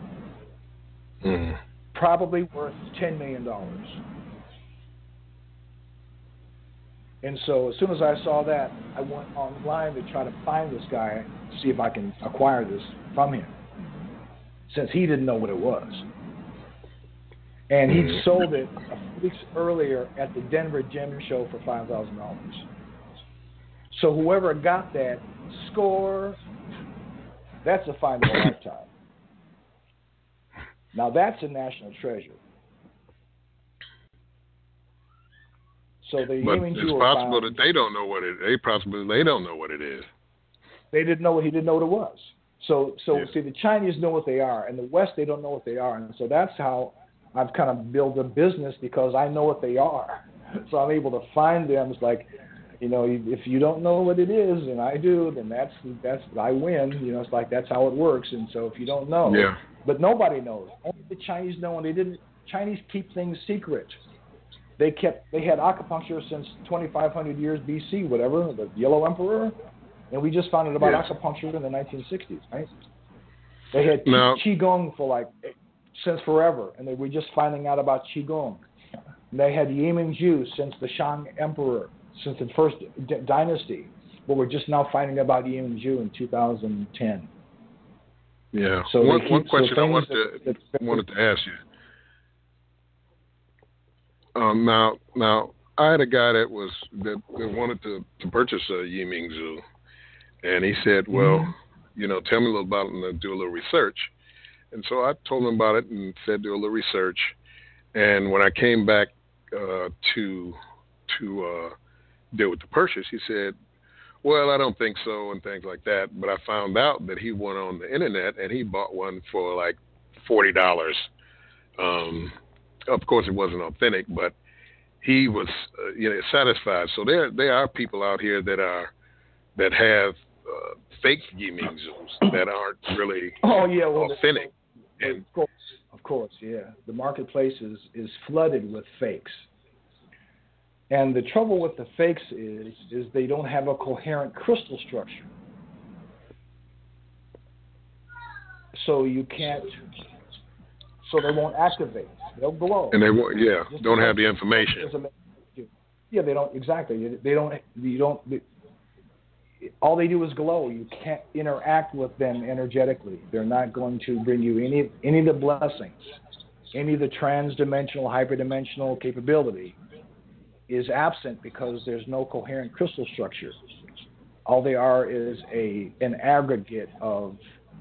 Probably worth $10 million. And so as soon as I saw that, I went online to try to find this guy, see if I can acquire this from him, since he didn't know what it was. And he sold it a few weeks earlier at the Denver Gem Show for $5,000. So whoever got that score, that's a find of a lifetime. Now that's a national treasure. So the but it's possible that they don't know what it. They don't know what it is. They didn't know what he didn't know what it was. So see, the Chinese know what they are, and the West they don't know what they are, and so that's how I've kind of built a business, because I know what they are. So I'm able to find them. It's like, if you don't know what it is, and I do, then that's I win. It's like that's how it works. And so if you don't know, but nobody knows. Only the Chinese know, and Chinese keep things secret. They had acupuncture since 2,500 years BC, whatever, the Yellow Emperor, and we just found out about acupuncture in the 1960s, right? They had Qigong since forever, and we're just finding out about Qigong. And they had Yiming-Ju since the Shang Emperor, since the first dynasty, but we're just now finding about Yiming-Ju in 2010. Yeah. So one question I wanted to ask you. Now, I had a guy that wanted to purchase a Yiming-Ju, and he said, "Well, tell me a little about it and do a little research." And so I told him about it and said, "Do a little research." And when I came back to deal with the purchase, he said, "Well, I don't think so," and things like that. But I found out that he went on the internet and he bought one for like $40. Of course, it wasn't authentic, but he was, satisfied. So there are people out here that have fake Yiming-Jus that aren't really authentic. And of course, yeah. The marketplace is flooded with fakes. And the trouble with the fakes is they don't have a coherent crystal structure. So you can't. So they won't activate. They'll glow. And they won't. Don't have the information. Yeah, they don't exactly. They don't. You don't. All they do is glow. You can't interact with them energetically. They're not going to bring you any of the blessings, any of the trans-dimensional, hyperdimensional capability is absent because there's no coherent crystal structure. All they are is an aggregate of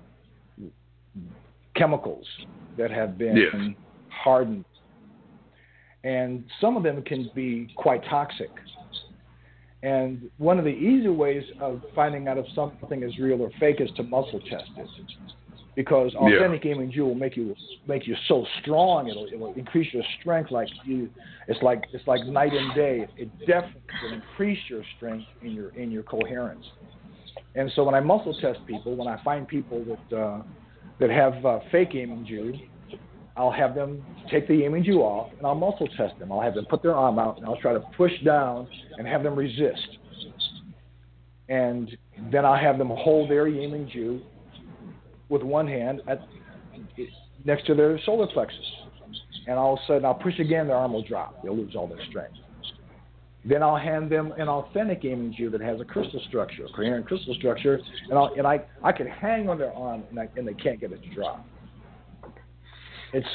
chemicals that have been hardened. And some of them can be quite toxic. And one of the easy ways of finding out if something is real or fake is to muscle test it. Because authentic Yiming-Ju will make you so strong, it will increase your strength it's like night and day. It definitely will increase your strength in your coherence. And so when I muscle test people, when I find people that have fake Yiming-Ju, I'll have them take the Yiming-Ju off and I'll muscle test them. I'll have them put their arm out and I'll try to push down and have them resist. And then I'll have them hold their Yiming-Ju with one hand next to their solar plexus. And all of a sudden I'll push again, their arm will drop. They'll lose all their strength. Then I'll hand them an authentic Yiming-Ju that has a crystal structure, a coherent crystal structure, and I can hang on their arm and they can't get it to drop. It's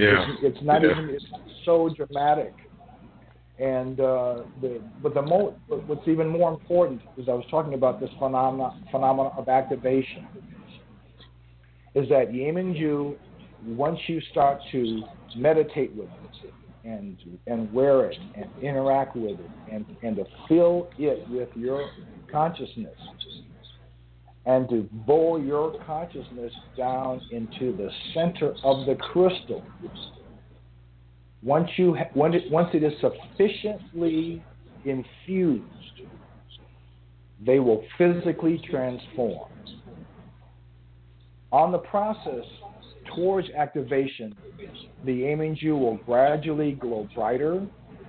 so dramatic. And what's even more important is I was talking about this phenomena of activation. Is that Yiming-Ju, once you start to meditate with it and wear it and interact with it and to fill it with your consciousness and to bowl your consciousness down into the center of the crystal, once it is sufficiently infused, they will physically transform. On the process towards activation, the Yiming-Ju will gradually glow brighter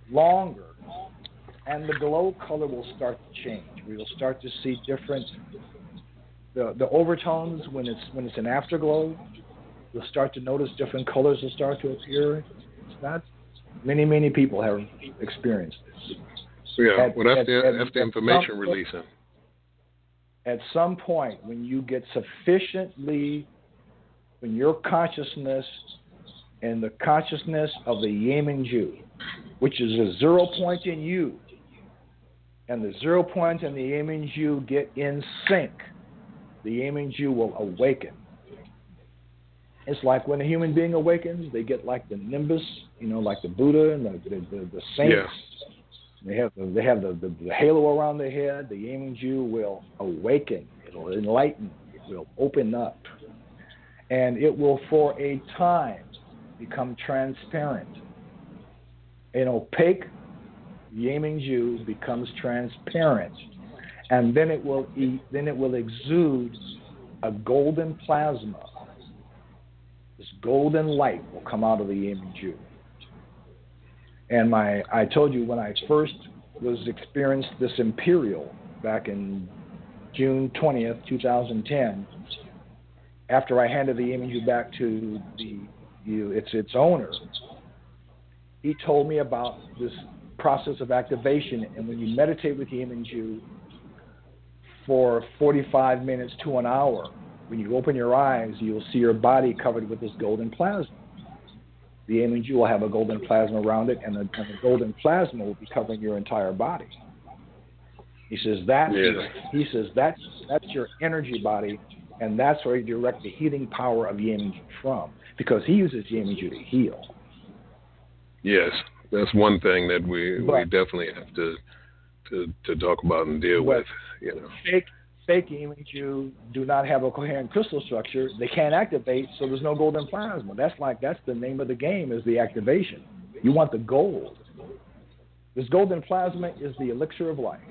longer, and the glow color will start to change. We will start to see different the overtones when it's an afterglow. You'll start to notice different colors will start to appear. It's not many people have experienced this. Yeah, that's the information releasing. At some point, when you get when your consciousness and the consciousness of the Yamen-Ju, which is a 0 point in you, and the 0 point and the Yamen-Ju get in sync, the Yamen-Ju will awaken. It's like when a human being awakens, they get like the nimbus, like the Buddha and the saints. Yeah. They have the halo around their head. The Yamen-Ju will awaken. It'll enlighten. It will open up. And it will, for a time, become transparent. An opaque Yamen-Ju becomes transparent. And then it will exude a golden plasma. This golden light will come out of the Yamen-Ju. And I told you when I first experienced this imperial back in June 20th, 2010, after I handed the Yamen-Ju back to its owner, he told me about this process of activation. And when you meditate with Yamen-Ju for 45 minutes to an hour, when you open your eyes, you'll see your body covered with this golden plasma. The Yamen-Ju will have a golden plasma around it, and the golden plasma will be covering your entire body. He says that's your energy body, and that's where you direct the healing power of Yamen-Ju from, because he uses Yamen-Ju to heal. Yes, that's one thing that we definitely have to talk about and deal with. Fake Yamen-Ju do not have a coherent crystal structure. They can't activate, so there's no golden plasma. That's the name of the game, is the activation. You want the gold. This golden plasma is the elixir of life.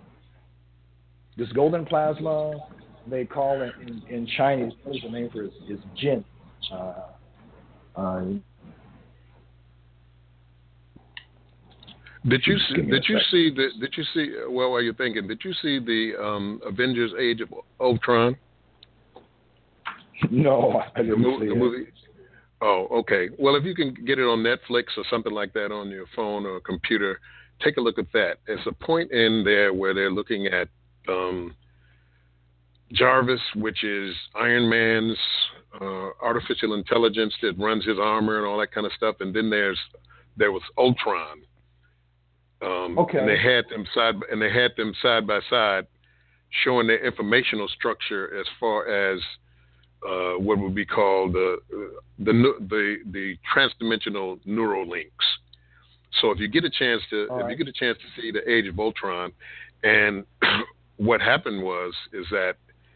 This golden plasma, they call it in Chinese, what is the name for it? Is Jin. Did you see? Well, while you're thinking, did you see the Avengers: Age of Ultron? No, I didn't see the movie. Oh, okay. Well, if you can get it on Netflix or something like that on your phone or computer, take a look at that. There's a point in there where they're looking at Jarvis, which is Iron Man's artificial intelligence that runs his armor and all that kind of stuff, and then there was Ultron. Okay. And they had them side by side, showing their informational structure as far as what would be called the transdimensional neural links. So if you get a chance to see the Age of Ultron, and what happened is that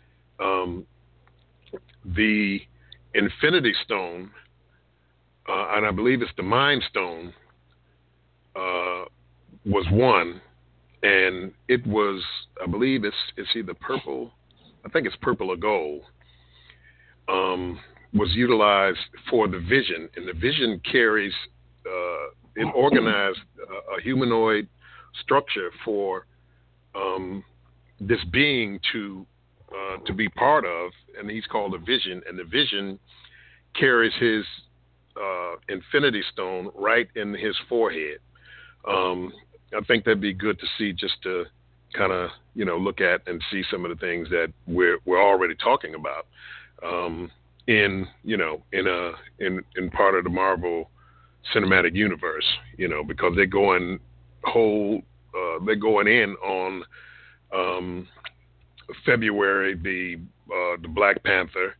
the Infinity Stone, and I believe it's the Mind Stone, was one, and it was, I believe it's either purple, I think it's purple or gold, was utilized for the vision, and the vision carries, it organized a humanoid structure for this being to be part of, and he's called a vision, and the vision carries his Infinity Stone right in his forehead. I think that'd be good to see, just to kind of look at and see some of the things that we're already talking about in part of the Marvel Cinematic Universe, because they're going in on February the Black Panther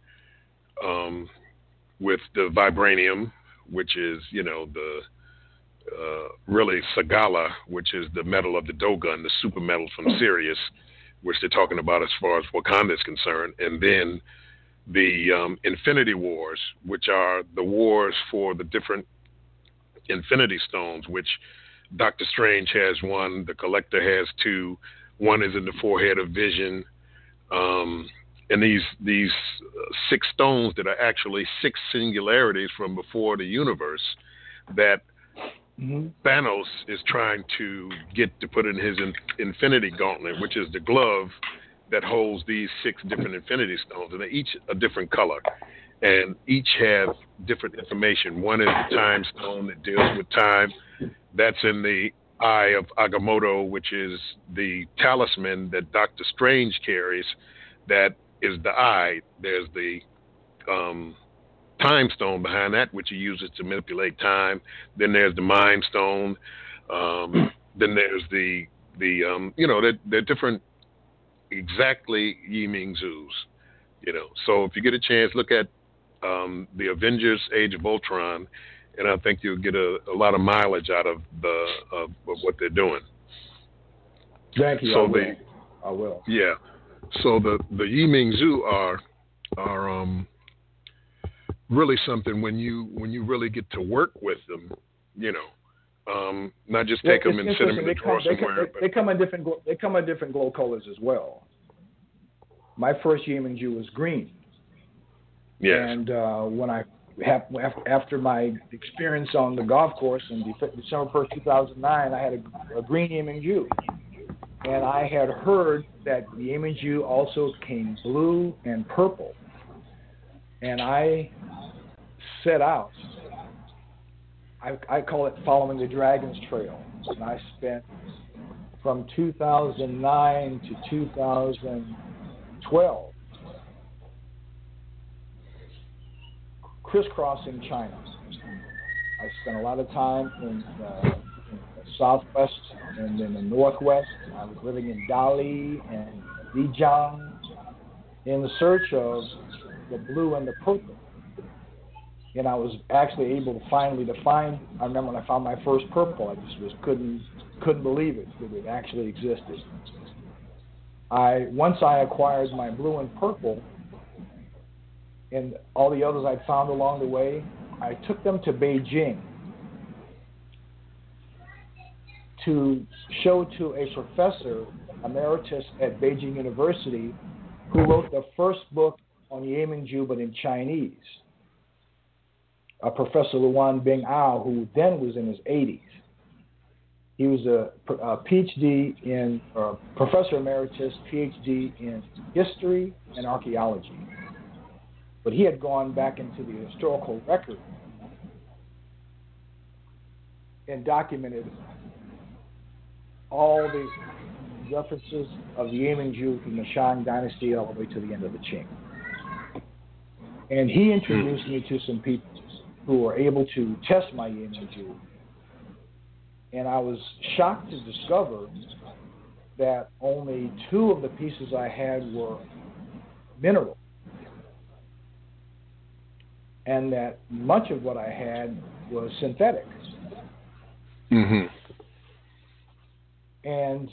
with the vibranium, which is the really Sagala, which is the metal of the Dogon, the super metal from Sirius, which they're talking about as far as Wakanda is concerned, and then the Infinity Wars, which are the wars for the different Infinity Stones, which Doctor Strange has one, the Collector has two, one is in the forehead of Vision, and these 6 stones that are actually 6 singularities from before the universe that Thanos is trying to get to put in his Infinity Gauntlet, which is the glove that holds these 6 different Infinity Stones, and they're each a different color, and each have different information. One is the Time Stone that deals with time. That's in the Eye of Agamotto, which is the talisman that Doctor Strange carries. That is the eye. There's the Time Stone behind that, which he uses to manipulate time. Then there's the Mind Stone. Then there's the they're different, exactly Yi-Ming Zhus. So if you get a chance, look at the Avengers: Age of Ultron, and I think you'll get a lot of mileage out of of what they're doing. Thank you. So I will. Yeah. So the Yi-Ming Zhu are really something when you really get to work with them. Not just take them and sit them in the drawer somewhere. They come in different glow colors as well. My first Yi-Ming Zhu was green. Yes. And when after my experience on the golf course in December 1st, 2009, I had a green Yi-Ming Zhu. And I had heard that the Yi-Ming Zhu also came blue and purple. And I set out. I call it following the Dragon's Trail. And I spent from 2009 to 2012 crisscrossing China. I spent a lot of time in the southwest and in the northwest. I was living in Dali and Lijiang in the search of the blue and the purple. And I was actually able to finally find. I remember when I found my first purple, I just couldn't believe it that it actually existed. Once I acquired my blue and purple, and all the others I'd found along the way, I took them to Beijing to show to a professor emeritus at Beijing University who wrote the first book on Yi-Ming Zhu, but in Chinese. Professor Luan Bing Ao, who then was in his 80s. He was a PhD Professor Emeritus, PhD in history and archaeology. But he had gone back into the historical record and documented all the references of the Yi-Ming Zhu from the Shang Dynasty all the way to the end of the Qing. And he introduced me to some people who were able to test my Yi-Ming Zhu. And I was shocked to discover that only 2 of the pieces I had were mineral. And that much of what I had was synthetic. Mm-hmm. And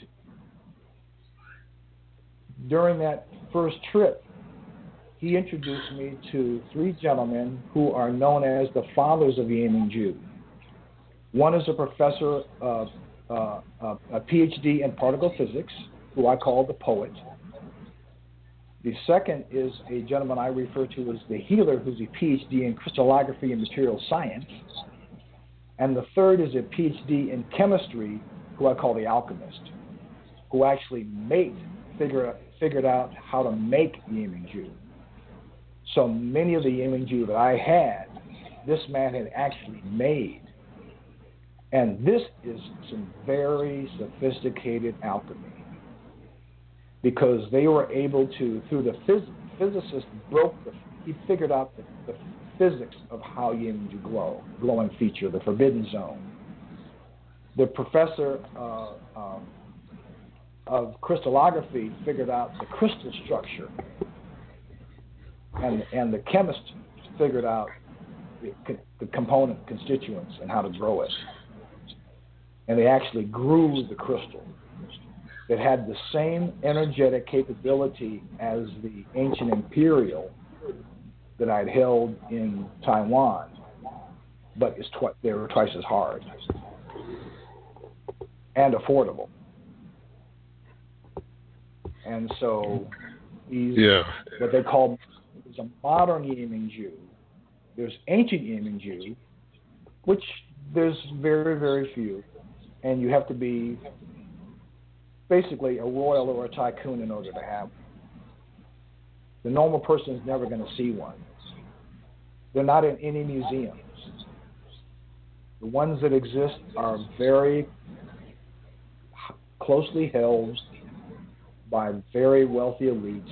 during that first trip, he introduced me to 3 gentlemen who are known as the fathers of Yi-Ming Zhu. One is a professor of a PhD in particle physics, who I call the poet. The second is a gentleman I refer to as the healer, who's a PhD in crystallography and material science. And the third is a PhD in chemistry, who I call the alchemist, who actually figured out how to make Yi-Ming Zhu. So many of the Yi-Ming Zhu that I had, this man had actually made. And this is some very sophisticated alchemy, because they were able to, through the physicist he figured out the physics of how Yi-Ming Zhu glowing feature, the forbidden zone. The professor of crystallography figured out the crystal structure, and the chemist figured out the component constituents and how to grow it. And they actually grew the crystal. It had the same energetic capability as the ancient imperial that I'd held in Taiwan, but they were twice as hard and affordable. And so what they call is a modern Yi-Ming Zhu. There's ancient Yi-Ming Zhu, which There's very, very few, and you have to be basically a royal or a tycoon in order to have one. The normal person is never going to see one. They're not in any museums. The ones that exist are very closely held by very wealthy elites.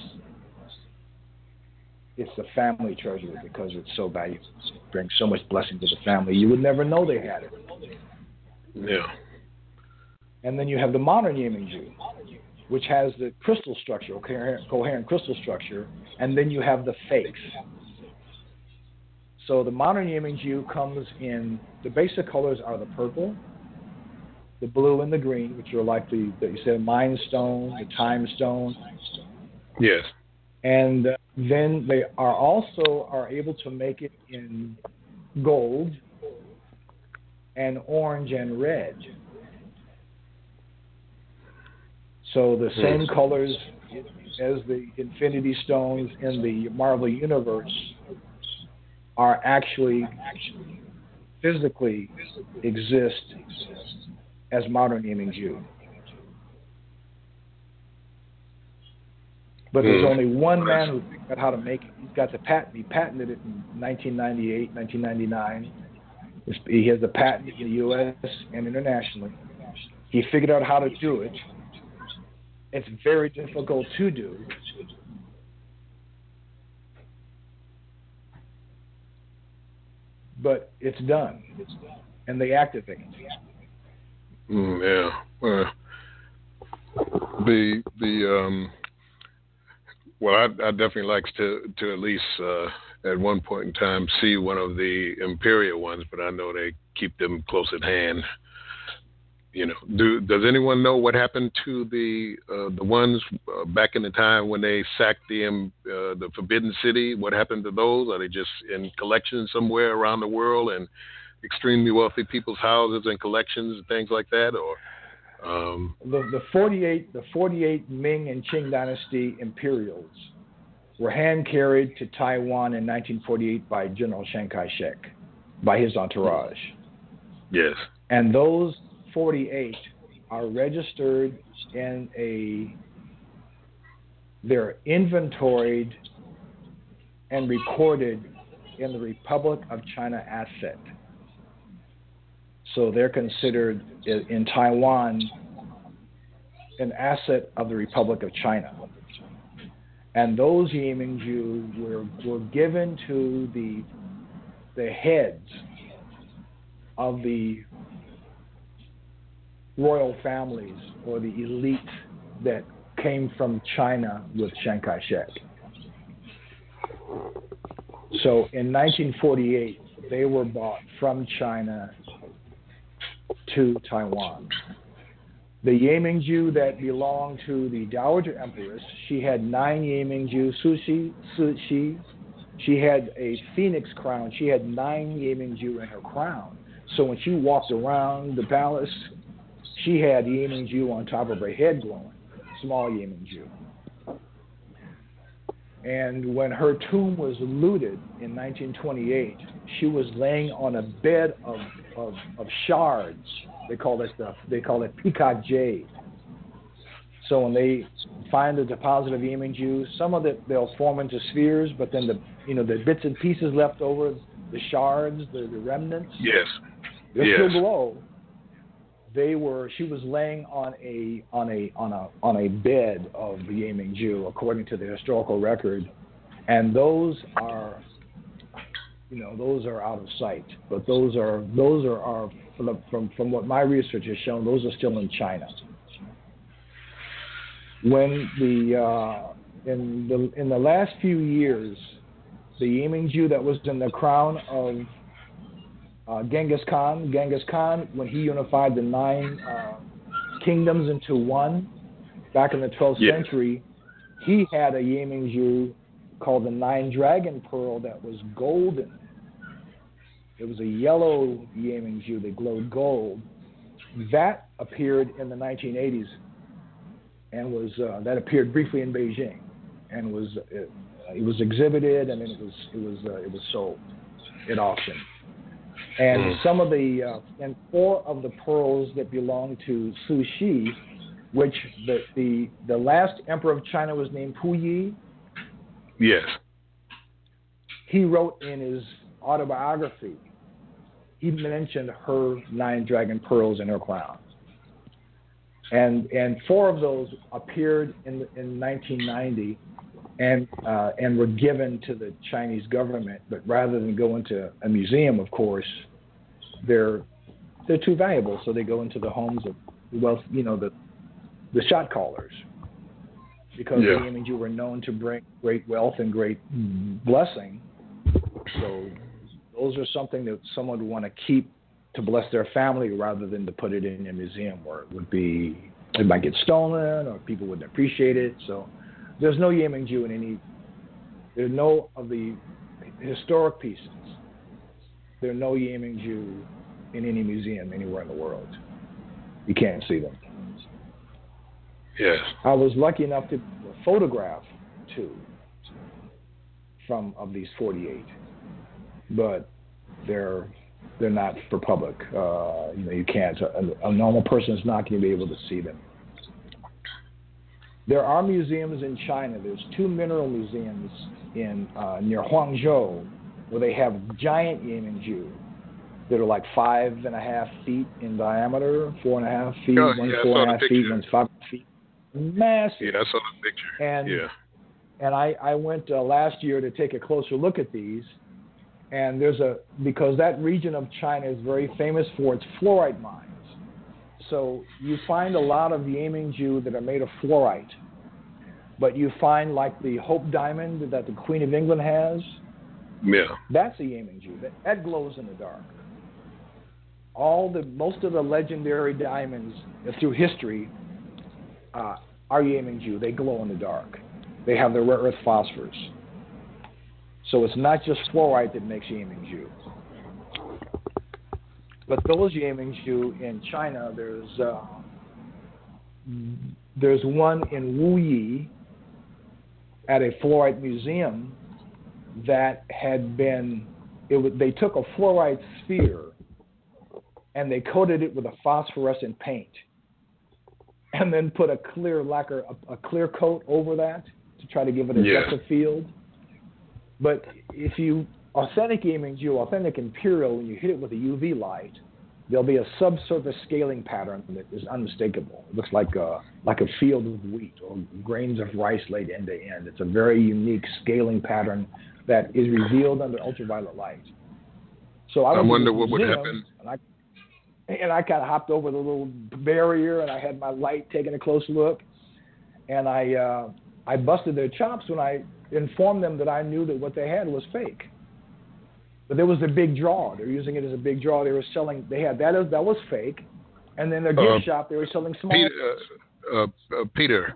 It's a family treasure because it's so valuable. It brings so much blessing to the family. You would never know they had it. Yeah. And then you have the modern Yimingju, which has the crystal structure, coherent crystal structure, and then you have the fakes. So the modern Yimingju comes in, the basic colors are the purple, the blue, and the green, which are like you said, Mind Stone, the Time Stone. Yes. And then they are able to make it in gold and orange and red. So the same colors as the Infinity Stones in the Marvel Universe are actually physically exist as modern Yimingju. But there's only one man who figured out how to make it. He's got the patent. He patented it in 1998, 1999. He has the patent in the U.S. and internationally. He figured out how to do it. It's very difficult to do. But it's done. And they activate. Yeah. Well, I definitely like to at least at one point in time see one of the Imperial ones, but I know they keep them close at hand. Does anyone know what happened to the ones back in the time when they sacked the Forbidden City? What happened to those? Are they just in collections somewhere around the world and extremely wealthy people's houses and collections and things like that, or? The 48 Ming and Qing dynasty Imperials were hand carried to Taiwan in 1948 by General Chiang Kai-shek, by his entourage. Yes. And those 48 are registered they're inventoried and recorded in the Republic of China asset. So they're considered in Taiwan an asset of the Republic of China. And those Yimingju were given to the heads of the royal families or the elite that came from China with Chiang Kai-shek. So in 1948, they were bought from China to Taiwan. The Yimingju that belonged to the Dowager Empress, she had 9 Yimingju. Cixi, she had a phoenix crown. She had 9 Yimingju in her crown. So when she walked around the palace, she had Yimingju on top of her head glowing, small Yimingju. And when her tomb was looted in 1928, she was laying on a bed of shards. They call it peacock jade. So when they find the deposit of Yimingju, some of it they'll form into spheres, but then the bits and pieces left over, the shards, the remnants, yes, they'll still glow. She was laying on a bed of Yimingju, according to the historical record, and those are out of sight. But those are from what my research has shown, those are still in China. When in the last few years, the Yimingju that was in the crown of Genghis Khan, when he unified the 9 kingdoms into one back in the 12th century, he had a Yimingju called the 9 Dragon Pearl that was golden. It was a yellow Yimingju that glowed gold. That appeared in the 1980s and that appeared briefly in Beijing, and it was exhibited, and then it was sold at auction. And some of the and 4 of the pearls that belong to Cixi, which the last emperor of China was named Puyi. Yes. He wrote in his autobiography, he mentioned her 9 dragon pearls in her crown. And 4 of those appeared in 1990 and were given to the Chinese government, but rather than go into a museum, of course, they're too valuable, so they go into the homes of the shot callers, because the Yimingzhu were known to bring great wealth and great blessing. So those are something that someone would want to keep to bless their family, rather than to put it in a museum where it might get stolen or people wouldn't appreciate it. So there's no Yimingzhu there's no of the historic pieces. There are no Yimingzhu in any museum anywhere in the world. You can't see them. Yes. I was lucky enough to photograph 2 of these 48, but they're not for public. You can't. A normal person is not going to be able to see them. There are museums in China. There's 2 mineral museums near Huangzhou, where they have giant Yimingzhu that are like 5.5 feet in diameter, 4.5 feet, 4.5 feet, one's 5 feet. Massive. Yeah, I saw the picture. And I went last year to take a closer look at these, and because that region of China is very famous for its fluorite mines. So you find a lot of Yimingzhu that are made of fluorite, but you find like the Hope Diamond that the Queen of England has. Yeah. That's a Yimingzhu. That glows in the dark. Most of the legendary diamonds through history are Yimingzhu. They glow in the dark. They have the rare earth phosphors. So it's not just fluorite that makes Yimingzhu. But those Yimingzhu in China, there's one in Wuyi at a fluorite museum that had been. They took a fluorite sphere and they coated it with a phosphorescent paint, and then put a clear lacquer, a clear coat over that to try to give it a depth of field. But authentic Yimingzhu, authentic imperial, when you hit it with a UV light, there'll be a subsurface scaling pattern that is unmistakable. It looks like a field of wheat or grains of rice laid end to end. It's a very unique scaling pattern that is revealed under ultraviolet light. So I wonder what would happen. And I kind of hopped over the little barrier, and I had my light taking a close look, and I busted their chops when I informed them that I knew that what they had was fake. But there was a big draw. They were using it as a big draw. They were selling. They had that was fake, and then their gift shop they were selling small. Peter,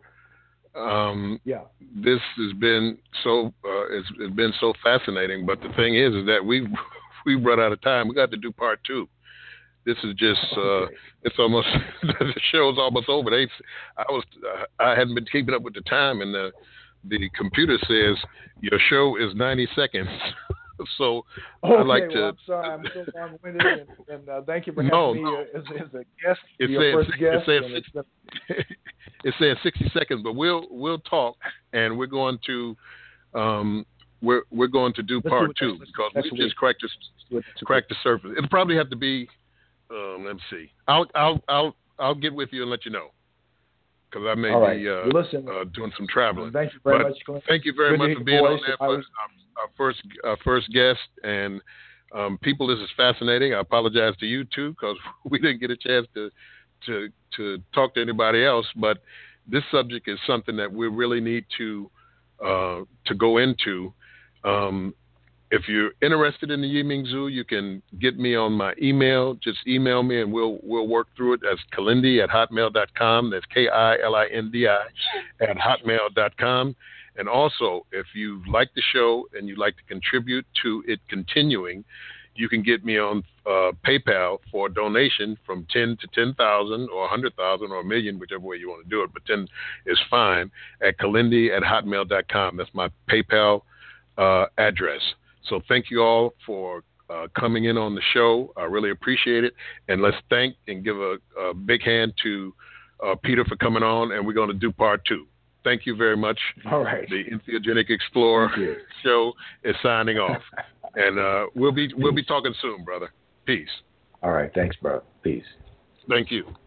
this has been so it's been so fascinating. But the thing is that we run out of time. We got to do part 2. This is just it's almost the show's almost over. I hadn't been keeping up with the time, and the computer says your show is 90 seconds. So I'd like to. I'm sorry, I'm so long-winded, and thank you for having me as a guest. Your first guest. It says 60 seconds, but we'll talk, and we're going to we're going to do part 2 because we just cracked the surface. It'll probably have to be. Let me see. I'll get with you and let you know, because I may be doing some traveling. Thank you very much. Thank you very much for being on there for our first guest. And people, this is fascinating. I apologize to you too, because we didn't get a chance to talk to anybody else. But this subject is something that we really need to go into. If you're interested in the Yimingzhu, you can get me on my email. Just email me, and we'll work through it. That's Kilindi@hotmail.com. That's KILINDI @hotmail.com. And also, if you like the show and you'd like to contribute to it continuing, you can get me on PayPal for a donation from 10 to 10,000 or 100,000 or a million, whichever way you want to do it. But 10 is fine, at Kilindi@hotmail.com. That's my PayPal address. So thank you all for coming in on the show. I really appreciate it. And let's thank and give a big hand to Peter for coming on, and we're going to do part 2. Thank you very much. All right. The Entheogenic Explorer show is signing off. And we'll be talking soon, brother. Peace. All right. Thanks, bro. Peace. Thank you.